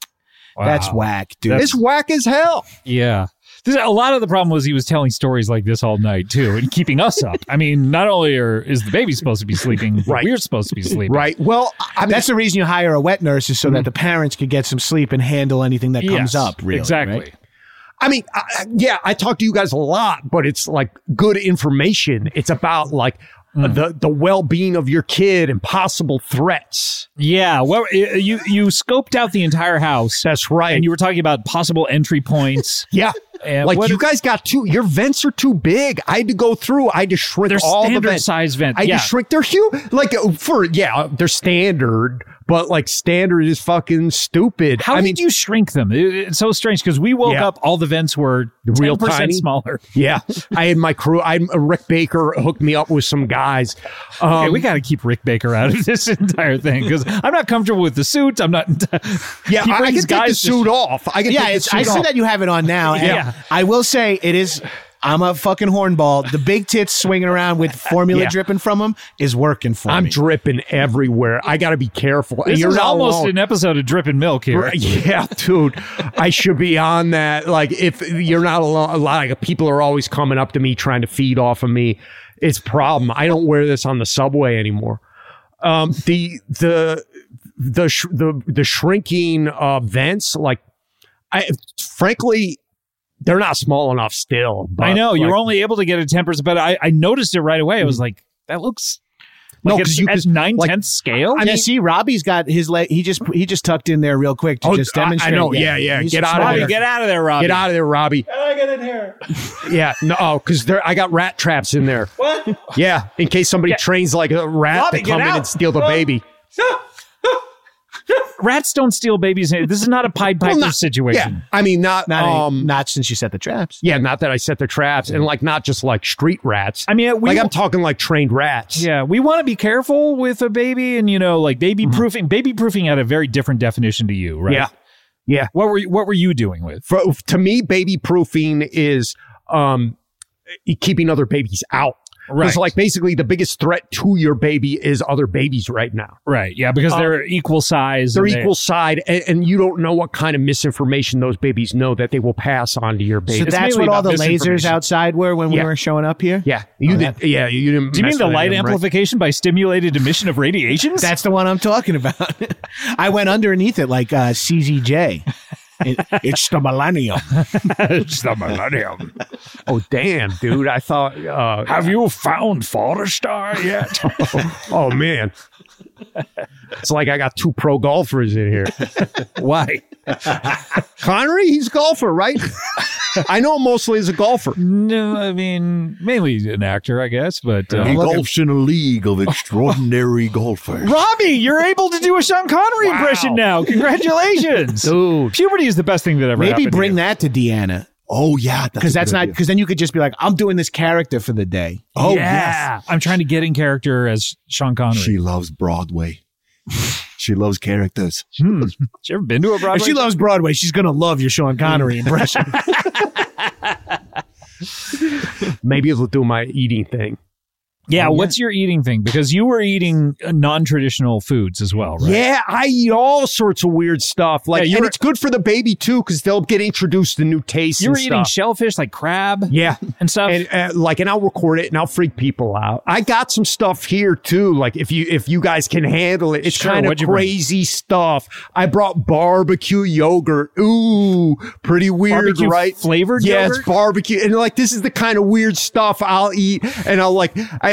That's whack, dude. It's whack as hell. yeah. This, a lot of the problem was he was telling stories like this all night too, and keeping us up. I mean, not only are, is the baby supposed to be sleeping, but Right. we're supposed to be sleeping. Right. Well, I mean, That's the reason you hire a wet nurse, is so that the parents could get some sleep and handle anything that comes Yes, up. Really, exactly. right? I mean, I, I- yeah, I talk to you guys a lot, but it's like good information. It's about like uh, the the well being of your kid and possible threats. Yeah. Well, y- you you scoped out the entire house, That's right. and you were talking about possible entry points. yeah. And like what you if- guys got too, your vents are too big. I had to go through. I had to shrink They're all the standard vents. size vents. I had Yeah. to shrink. They're huge. Like uh, for yeah, they're standard, but like standard is fucking stupid. How I did mean, you shrink them? It- it's so strange because we woke Yeah. up, all the vents were Real ten percent tiny? smaller. yeah, I had my crew. I uh, Rick Baker hooked me up with some guys. Um, Okay, we got to keep Rick Baker out of this entire thing because I'm not comfortable with the suit. I'm not. yeah, He I, I brings can take the guys to- suit off. I can Yeah, take it's, the I suit see off. that you have it on now. And Yeah. I will say it is. I'm a fucking hornball. The big tits swinging around with formula Yeah. dripping from them is working for I'm me. dripping everywhere. I got to be careful. And This you're is not almost alone. an episode of Dripping Milk here. Right, yeah, dude. I should be on that. Like, if you're not alone, a lot of people are always coming up to me trying to feed off of me. It's a problem. I don't wear this on the subway anymore. Um, the the the sh- the the shrinking uh, vents, like, I frankly, they're not small enough still. But I know you like, were only able to get a ten percent, but I, I noticed it right away. I was like, that looks No, like 'cause it's you at could- nine like- tenths scale. I mean, see, Robbie's got his leg. He just he just tucked in there real quick to Oh, just I- I demonstrate. know. Yeah, yeah. He's Get out of smart. Robbie, there. get out of there, Robbie. Get out of there, Robbie. How do I get in here? Yeah, no, because there I got rat traps in there. What? Yeah, in case somebody trains like a rat Robbie, to get come in out. and steal the baby. Rats don't steal babies. This is not a Pied Piper Well, not- situation. Yeah, I mean, not Not, um, not since you set the traps. yeah, not that I set the traps, and like not just like street rats. I mean, we like I'm talking like trained rats. Yeah, we want to be careful with a baby, and you know, like baby proofing. Baby proofing had a very different definition to you, right? yeah, yeah. What were you, what were you doing with? For, to me, baby proofing is um keeping other babies out. Because Right. like basically the biggest threat to your baby is other babies right now. Right. Yeah, because they're equal size. They're and they- equal side, and, and you don't know what kind of misinformation those babies know that they will pass on to your baby. So It's that's mainly what all about the lasers misinformation. outside were when Yeah. we were showing up here. yeah, you did. Yeah, you didn't. Do you mean mess the with light any of them, right? amplification by stimulated emission of radiations? That's the one I'm talking about. I went underneath it like uh, C Z J. It, it's the millennium. It's the millennium. Oh damn, dude! I thought. Uh, Have you found Star yet? oh man, it's like I got two pro golfers in here. Why? Connery, he's a golfer, right? I know him mostly as a golfer. No, I mean mainly an actor, I guess. But uh, He golfs in a league of extraordinary golfers. Robbie, you're able to do a Sean Connery Wow. impression now. Congratulations, Dude. Puberty is the best thing that ever Maybe happened. bring to you. that to Deanna. Oh yeah, Because a that's good not idea. because then you could just be like, I'm doing this character for the day. Oh yeah. yes, I'm trying to get in character as Sean Connery. she loves Broadway. She loves characters. Hmm. Have you ever been to a Broadway? If she loves Broadway, she's gonna love your Sean Connery impression. Maybe it'll do my eating thing. yeah, what's your eating thing? Because you were eating uh, non-traditional foods as well, right? Yeah, I eat all sorts of weird stuff. Like, Yeah, you and were- it's good for the baby too, because they'll get introduced to new tastes. You were and eating stuff. shellfish like crab Yeah. and stuff. And uh, like, and I'll record it and I'll freak people out. I got some stuff here too. Like, if you if you guys can handle it, it's Sure, kind of what'd you bring? crazy stuff. I brought barbecue yogurt. Ooh, pretty weird, Barbecue right? flavored yeah, yogurt? it's barbecue, and like this is the kind of weird stuff I'll eat, and I'll like, I,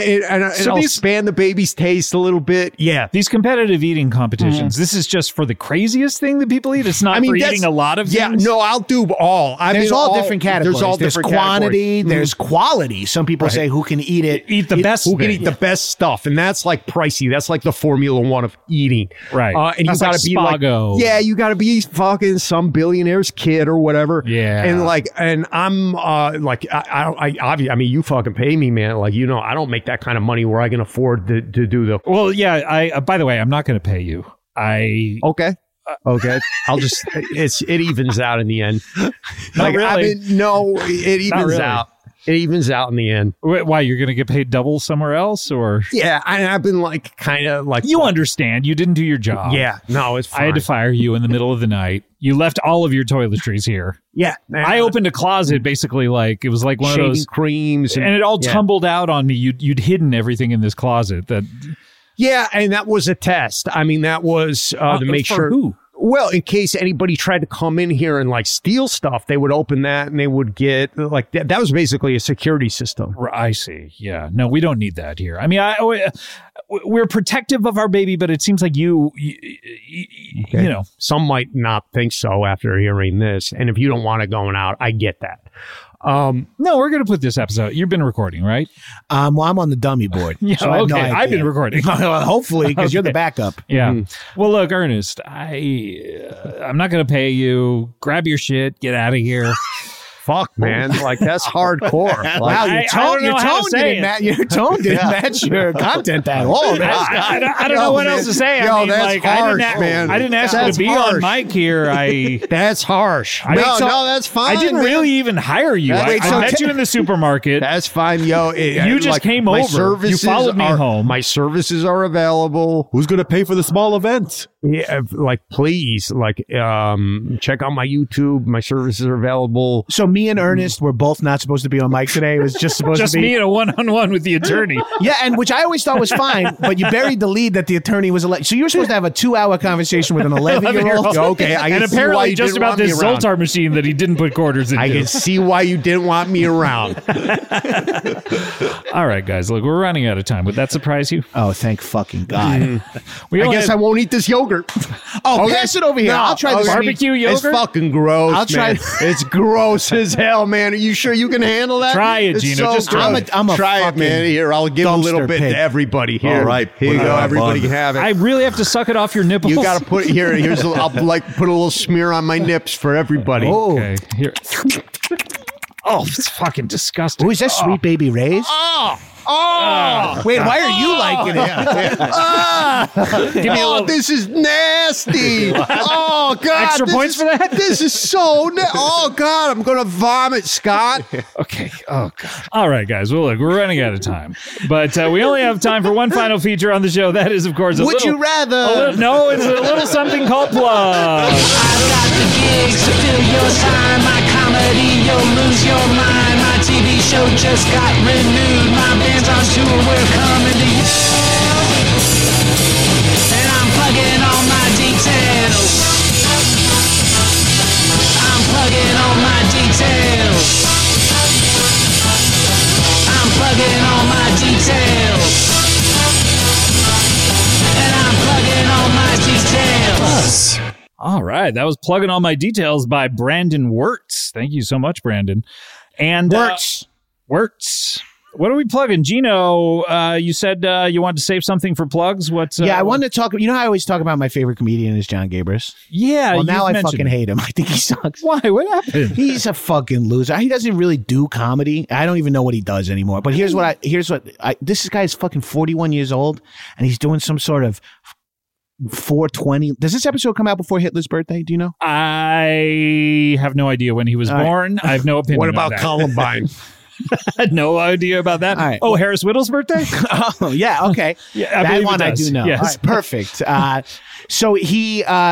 and, and, and So I'll these- expand the baby's taste a little bit. Yeah. These competitive eating competitions, this is just for the craziest thing that people eat. It's not I mean, for that's- eating a lot of Yeah, things. no, I'll do all. I There's mean, all, different categories. There's all There's different quantity. categories. There's quality. Some people say who can eat it. Eat the best Who can thing. eat the best stuff, and that's like pricey. That's like the Formula One of eating, Right. Uh, and That's you got like to be Spago. like, yeah, you got to be fucking some billionaire's kid or whatever. Yeah. and like, and I'm uh like, I, I, I, obvi- I mean, you fucking pay me, man. Like, you know, I don't make that kind of money where I can afford to, to do the. Well, yeah. I. Uh, by the way, I'm not going to pay you. I. Okay. Okay, I'll just it's it evens out in the end. Like I really. mean, no, it evens really. out. It evens out in the end. Wh- Why you're going to get paid double somewhere else, or Yeah, I, I've been like kind of like you understand? You didn't do your job. Yeah, no, it's fine. I had to fire you in the middle of the night. You left all of your toiletries here. Yeah, I opened a closet, basically like it was like one shaving of those, creams, and it all yeah. tumbled out on me. You'd you'd hidden everything in this closet. That Yeah, and that was a test. I mean, that was uh, to make for sure. who? Well, in case anybody tried to come in here and like steal stuff, they would open that and they would get like that. That was basically a security system. I see. Yeah. No, we don't need that here. I mean, I we're protective of our baby, but it seems like you, you, you, Okay. you know, Some might not think so after hearing this, and if you don't want it going out, I get that. Um, no, we're going to put this episode. You've been recording, right? Um, well, I'm on the dummy board. Yeah. so I have no okay. I've idea. been recording. Well, hopefully, because you're the Okay. backup. Yeah. Well, look, Ernest, I uh, I'm not going to pay you. Grab your shit. Get out of here. fuck, man, like that's hardcore. Like, Wow, your I- I tone, don't know your how to tone say didn't it. match. Your tone didn't match your content at all. I, I, I don't, I don't Yo, know what man. else to say. Yo, I mean, that's like, I harsh, didn't, a- man. I didn't ask you That's to be harsh. on mic here. I that's harsh. I- no, so- no, that's fine. I didn't man. really even hire you. I, Wait, I so met t- you in the supermarket. That's fine, yo. It- You uh, just came my over. You services followed me are- home. My services are available. Who's going to pay for the small events? Yeah, like please, like um, check out my YouTube. My services are available. So me and Ernest were both not supposed to be on mic today. It was just supposed just to be me and a one-on-one with the attorney. Yeah, and which I always thought was fine, but you buried the lead that the attorney was elected. So you were supposed to have a two-hour conversation with an eleven-year-old. Okay, I can and see why apparently you just didn't about want me this around. Zoltar machine that he didn't put quarters into. I can see why you didn't want me around. All right, guys, look, we're running out of time. Would that surprise you? Oh, thank fucking God. We I only guess have- I won't eat this yogurt. Oh, Okay. pass it over here. No, I'll try okay. this. Barbecue It's yogurt? fucking gross. I'll try- man. It's gross as hell, man. Are you sure you can handle that? Try it, It's Gino. so Just try gross. it. I'm a try it, fucking man. Here, I'll give a little dumpster bit pig. to everybody. Here, All right, here you put it go. on, Everybody bud. can have it. I really have to suck it off your nipples. you got to put it here. Here's a, I'll like put a little smear on my nips for everybody. Oh. Okay, here. Oh, it's fucking disgusting. Oh, is that Sweet Baby Ray's? Oh, oh, Wait, why are you liking it? ah, Give me a oh, little- this is nasty. Oh God, Extra this points is- for that? This is so. Na- oh God, I'm gonna vomit, Scott. Okay. Oh, God. All right, guys. Well, look, we're running out of time, but uh, we only have time for one final feature on the show. That is, of course, a Would little. you rather? a little- no, it's a little something called plug. I've got the gigs to fill your time. My comedy, you'll lose your mind. My T V show just got renewed. My band's on tour, we're coming to you. And I'm plugging all my details. I'm plugging all my details. I'm plugging all my details. And I'm plugging all my details. All right, that was plugging all my details by Brandon Wirtz. Thank you so much, Brandon. And uh, Works. Wirtz. What are we plugging, Gino? Uh, you said uh, you wanted to save something for plugs. What's uh, Yeah, I wanted to talk. You know how I always talk about my favorite comedian is John Gabris? Yeah, Well, you've now I mentioned fucking it. hate him. I think he sucks. Why? What happened? He's a fucking loser. He doesn't really do comedy. I don't even know what he does anymore. But here's what I here's what I this guy is fucking forty-one years old and he's doing some sort of four twenty. Does this episode come out before Hitler's birthday? Do you know? I have no idea when he was All right. born. I have no opinion. What on about that. Columbine? I had no idea about that. All right. Oh, Harris Whittle's birthday? Oh, yeah, okay. Yeah, I that believe it one I does. do know. Yes. All right, perfect. Uh, so he uh,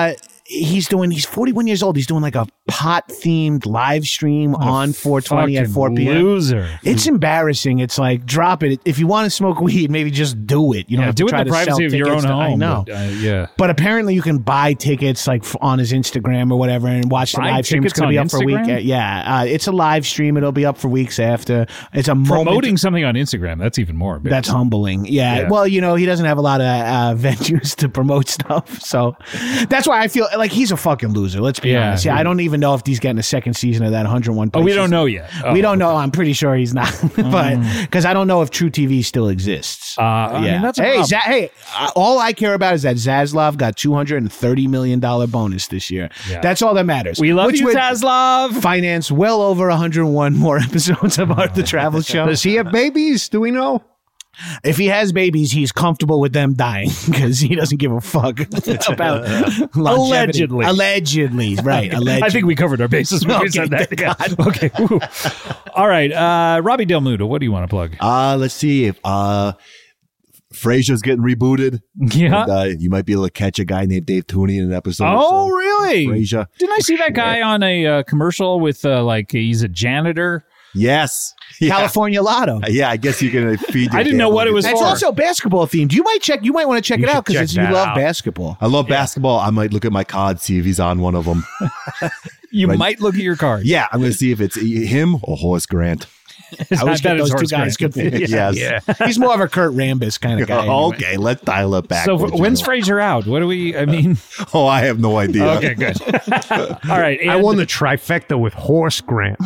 he's doing. He's forty-one years old. He's doing like a pot themed live stream on four twenty at four p.m. Loser. It's embarrassing. It's like drop it. If you want to smoke weed, maybe just do it. You don't Yeah, have do to it try in the to sell privacy of your own tickets to- home. I know. But, uh, yeah. But apparently you can buy tickets like f- on his Instagram or whatever and watch the Buy live stream. It's tickets going to be on up for a week. Instagram? Uh, yeah, uh, it's a live stream. It'll be up for weeks after. It's a moment. Promoting something on Instagram, that's even more. That's humbling. Yeah. Yeah. Well, you know, he doesn't have a lot of uh, venues to promote stuff. So that's why I feel like he's a fucking loser. Let's be Yeah. honest. Yeah. I don't even know if he's getting a second season of that one hundred one Oh, we Places. don't know yet. Oh, we don't know. I'm pretty sure he's not. But because I don't know if True T V still exists. Uh, I mean, that's a hey, problem. Za- hey, uh, all I care about is that Zaslav got two hundred thirty million dollars bonus this year. Yeah. That's all that matters. We love Which you, would Zaslav. finance well over one hundred one more episodes of our The Travel Show. Does he have babies? Do we know? If he has babies, he's comfortable with them dying because he doesn't give a fuck about longevity. Allegedly. Allegedly, right. Allegedly. I think we covered our bases when we Okay, said that. thank Yeah. God. Okay. Whew. All right. Uh, Robbie Del Mudo, what do you want to plug? Uh, let's see if uh, Frasier's getting rebooted. Yeah. And, uh, you might be able to catch a guy named Dave Tooney in an episode. Oh, or so. really? Frasier. Didn't I see that guy on a uh, commercial with uh, like he's a janitor? Yes. Yeah. California Lotto. Yeah, I guess you can feed your I didn't know cat what it like was a- It's for. also basketball themed. You might check. You might want to check You it out should because check you that love out. basketball. I love basketball. I might look at my card, see if he's on one of them. You Right. might look at your card. Yeah, I'm going to see if it's him or Horace Grant. It's I always not get that it's those two Horace guys Grant. confused. Yes. Yeah. He's more of a Kurt Rambis kind of guy. anyway. Okay, let's dial it back. So when's Frasier out? What do we? I mean, Oh, I have no idea. okay, good. All right. I and- won the trifecta with Horse Grant.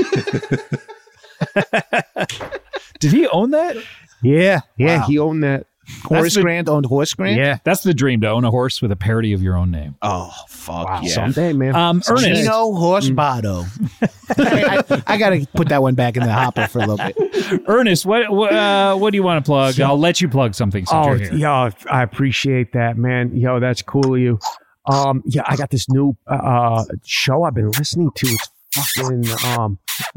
Did he own that? Yeah, yeah, Wow. he owned that. Horace the- Grant owned Horse Grant. Yeah, That's the dream, to own a horse with a parody of your own name. Oh fuck yeah. someday, man. Um, Ernest. Gino Horse Botto. I, I, I got to put that one back in the hopper for a little bit. Ernest, what what, uh, what do you want to plug? I'll let you plug something since Oh, you're here. yo, I appreciate that, man. Yo, that's cool of you. Um, yeah, I got this new uh show I've been listening to. It's fucking um.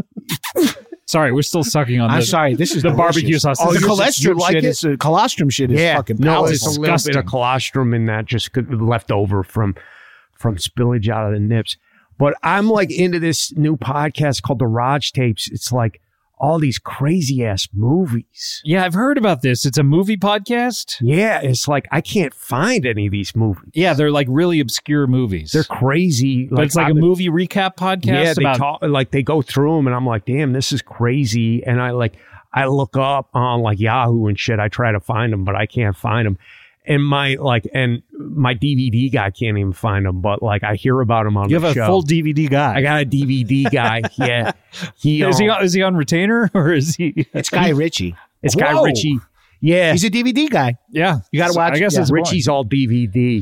Sorry, we're still sucking on I'm the, sorry. This is the delicious. barbecue sauce. Oh, This the is- colostrum you like shit it? is uh, colostrum shit is Yeah, fucking no, powerful. it's a little bit of colostrum in that, just could, left over from from spillage out of the nips. But I'm like into this new podcast called The Raj Tapes. It's like all these crazy ass movies. Yeah, I've heard about this. It's a movie podcast. Yeah, it's like I can't find any of these movies. Yeah, they're like really obscure movies. They're crazy. but it's like a I'm- movie recap podcast. Yeah, they about, talk like they go through them, and I'm like, damn, this is crazy. And I like I look up on like Yahoo and shit. I try to find them, but I can't find them. And my like and my D V D guy can't even find them. But like I hear about them on You the have a show. full D V D guy. I got a D V D guy. Yeah, he is he um, is he on retainer or is he? It's Guy Ritchie. it's Guy Whoa. Ritchie. Yeah, He's a D V D guy. Yeah, You gotta So watch- I guess yeah. it's Richie's all D V D.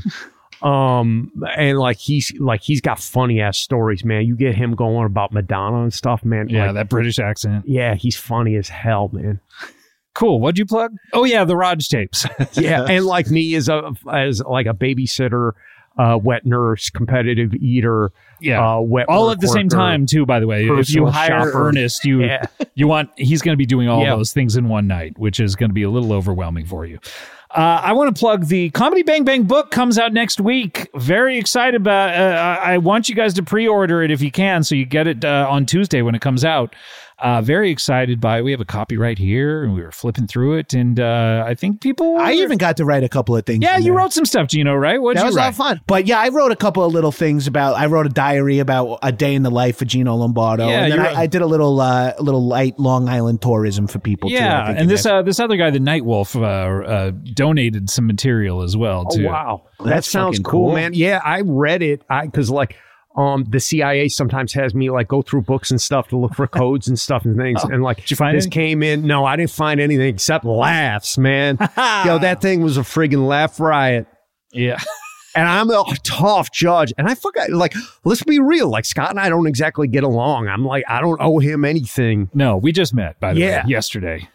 Um and like he's like he's got funny ass stories, man. You get him going about Madonna and stuff, man. Yeah, like, that British accent. yeah, he's funny as hell, man. Cool. What'd you plug? Oh yeah, the Raj tapes. Yeah, and like me as a as like a babysitter, uh, wet nurse, competitive eater, Yeah. uh, wet all work at the same worker. time too, by the way. If you personal hire shopper. Ernest, you Yeah. you want he's going to be doing all Yeah. those things in one night, which is going to be a little overwhelming for you. Uh, I want to plug the Comedy Bang Bang book comes out next week. Very excited about. Uh, I want you guys to pre-order it if you can, so you get it uh, on Tuesday when it comes out. Uh, very excited by it. We have a copy right here, and we were flipping through it, and uh, I think people. I were- even got to write a couple of things. Yeah, in you there. wrote some stuff, Gino. Right? What That did was you a lot write? of fun. But yeah, I wrote a couple of little things about. I wrote a diary about a day in the life of Gino Lombardo, Yeah, and then you I, wrote- I did a little, uh, a little light Long Island tourism for people. too, I Yeah, think, and in this there. uh, this other guy, the Nightwolf, uh, uh, donated some material as well Oh too. wow, that That's sounds fucking cool, cool. man. Yeah, I read it. I because like um the C I A sometimes has me like go through books and stuff to look for codes and stuff and things. And like, Did you find this any? came in? No, I didn't find anything except laughs, man. Yo, that thing was a friggin' laugh riot. Yeah. And I'm a tough judge. And I forgot, like, let's be real. Like, Scott and I don't exactly get along. I'm like, I don't owe him anything. No, we just met, by the Yeah. way, yesterday.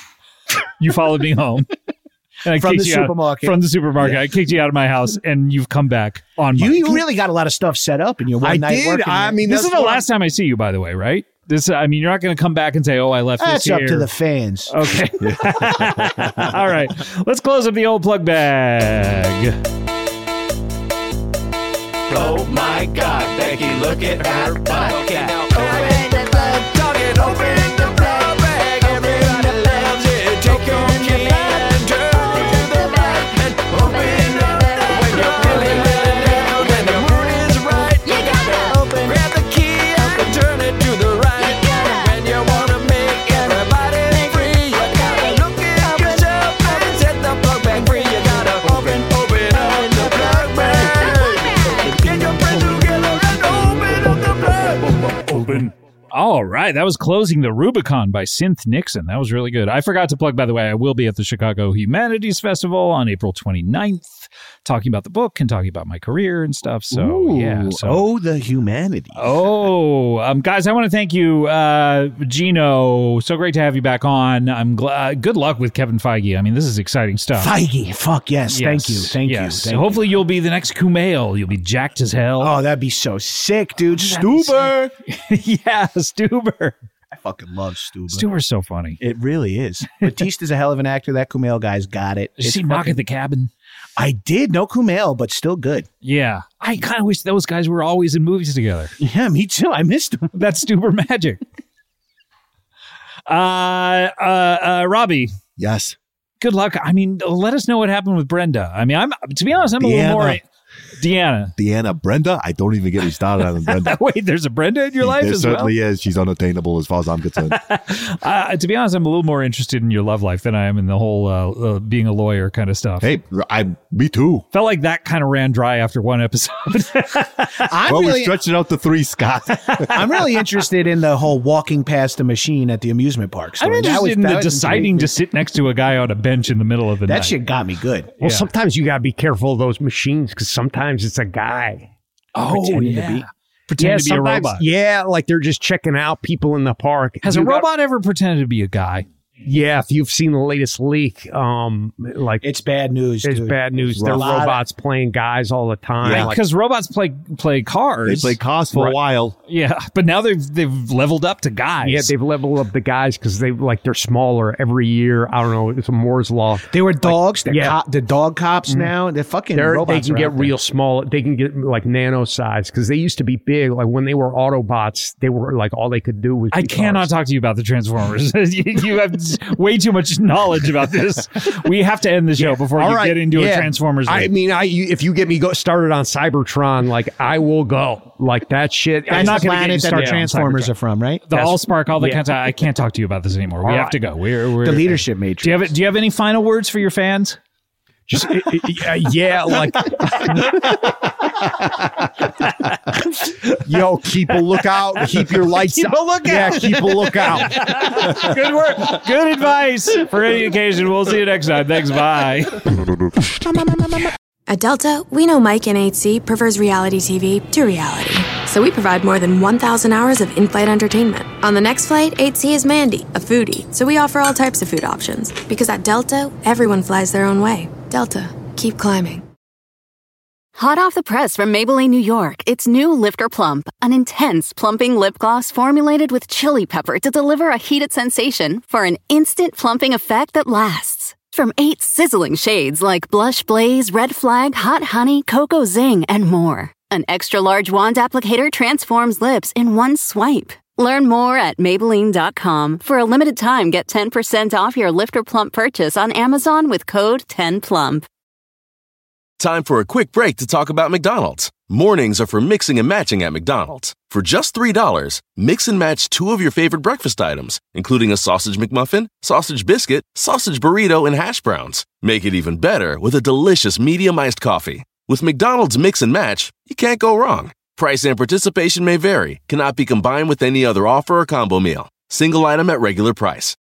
You followed me home. And I From kicked the you out- supermarket. from the supermarket. I kicked you out of my house, and you've come back on you, my. you really got a lot of stuff set up in your one I night did. working I there. mean, This that's is the what last time I see you, by the way, right? This, I mean, you're not going to come back and say, "Oh, I left that's this up here." to the fans. Okay. All right. Let's close up the old plug bag. Oh my God, Becky, look at her butt. Okay, now open the plug, talking, open the plug bag. Everybody loves it. Take your key and turn to the back and open up when you're feeling really down. When the mood is right, you gotta open. Grab the key and turn it to the right. When you wanna make everybody free, you gotta look at yourself and set the plug bag free. You gotta open, open up the plug bag. Get your friends together and open up the plug. Open. All right, that was Closing the Rubicon by Synth Nixon. That was really good. I forgot to plug, by the way, I will be at the Chicago Humanities Festival on April twenty-ninth, talking about the book and talking about my career and stuff. So, Ooh, yeah. So. Oh, the humanities. Oh, um, guys, I want to thank you, uh, Gino. So great to have you back on. I'm glad. Good luck with Kevin Feige. I mean, this is exciting stuff. Feige. Fuck yes. Yes, Thank you. Thank yes. you. Thank Hopefully, you. will be the next Kumail. You'll be jacked as hell. Oh, that'd be so sick, dude. Stuber. Yeah, Stuber. I fucking love Stuber. Stuber's so funny. It really is. Batista's a hell of an actor. That Kumail guy's got it. Did you It's see Knock fucking- at the Cabin? I did. No Kumail, but still good. Yeah. I kind of wish those guys were always in movies together. Yeah, me too. I missed him. That's Stuber magic. uh, uh, uh, Robbie, Yes. good luck. I mean, let us know what happened with Brenda. I mean, I'm to be honest, I'm a little Deanna. more Deanna. Deanna, Brenda, I don't even get me started on Brenda. Wait, there's a Brenda in your life there as well? certainly is. She's unattainable as far as I'm concerned. Uh, to be honest, I'm a little more interested in your love life than I am in the whole uh, uh, being a lawyer kind of stuff. Hey, I, me too. Felt like that kind of ran dry after one episode. I'm well, really, we're stretching out to three, Scott. I'm really interested in the whole walking past the machine at the amusement park story. I'm That interested was- in that the was deciding intriguing. to sit next to a guy on a bench in the middle of the That night. shit got me good. Well, Yeah. sometimes you gotta be careful of those machines because sometimes it's a guy. Oh, pretending to yeah. be- Pretend yeah, to be a sometimes- robot. Yeah, like they're just checking out people in the park. Has You a got- robot ever pretended to be a guy? Yeah, if you've seen the latest leak, um, like It's bad news. it's dude. bad news. It's They're a lot of- robots playing guys all the time. Yeah. Like, Because robots play play They cars. played cars for Right. a while. Yeah, but now they've they've leveled up to guys. yeah, they've leveled up the guys because they like they're smaller every year. I don't know. It's a Moore's law. They were dogs. They're yeah. co- the dog cops now. They're fucking They're, they robots. can are get out there. real small. They can get like nano size because they used to be big. Like when they were Autobots, they were like all they could do was. I be cannot cars. talk to you about the Transformers. you, you have way too much knowledge about this. We have to end the show before All you right, get into a yeah. Transformers. I league. mean, I you, if you get me go started on Cybertron, like I will go. Like that shit. I'm That's not the gonna get planet you that the started on Transformers Cybertron. are from, right? the That's- Allspark, all that yeah. kind of. I can't talk to you about this anymore. We All have right. to go. We're, we're The leadership matrix. Do you have Do you have any final words for your fans? Just it- it- yeah, yeah, like yo, keep a lookout. Keep your lights. Keep a lookout. Yeah, keep a lookout. Good work. Good advice for any occasion. We'll see you next time. Thanks. Bye. At Delta, we know Mike in eight C prefers reality T V to reality. So we provide more than one thousand hours of in-flight entertainment. On the next flight, eight C is Mandy, a foodie. So we offer all types of food options. Because at Delta, everyone flies their own way. Delta, keep climbing. Hot off the press from Maybelline, New York, it's new Lifter Plump, an intense plumping lip gloss formulated with chili pepper to deliver a heated sensation for an instant plumping effect that lasts. From eight sizzling shades like Blush Blaze, Red Flag, Hot Honey, Cocoa Zing, and more. An extra large wand applicator transforms lips in one swipe. Learn more at Maybelline dot com. For a limited time, get ten percent off your Lifter Plump purchase on Amazon with code ten plump. Time for a quick break to talk about McDonald's. Mornings are for mixing and matching at McDonald's. For just three dollars, mix and match two of your favorite breakfast items, including a sausage McMuffin, sausage biscuit, sausage burrito, and hash browns. Make it even better with a delicious medium iced coffee. With McDonald's Mix and Match, you can't go wrong. Price and participation may vary, cannot be combined with any other offer or combo meal. Single item at regular price.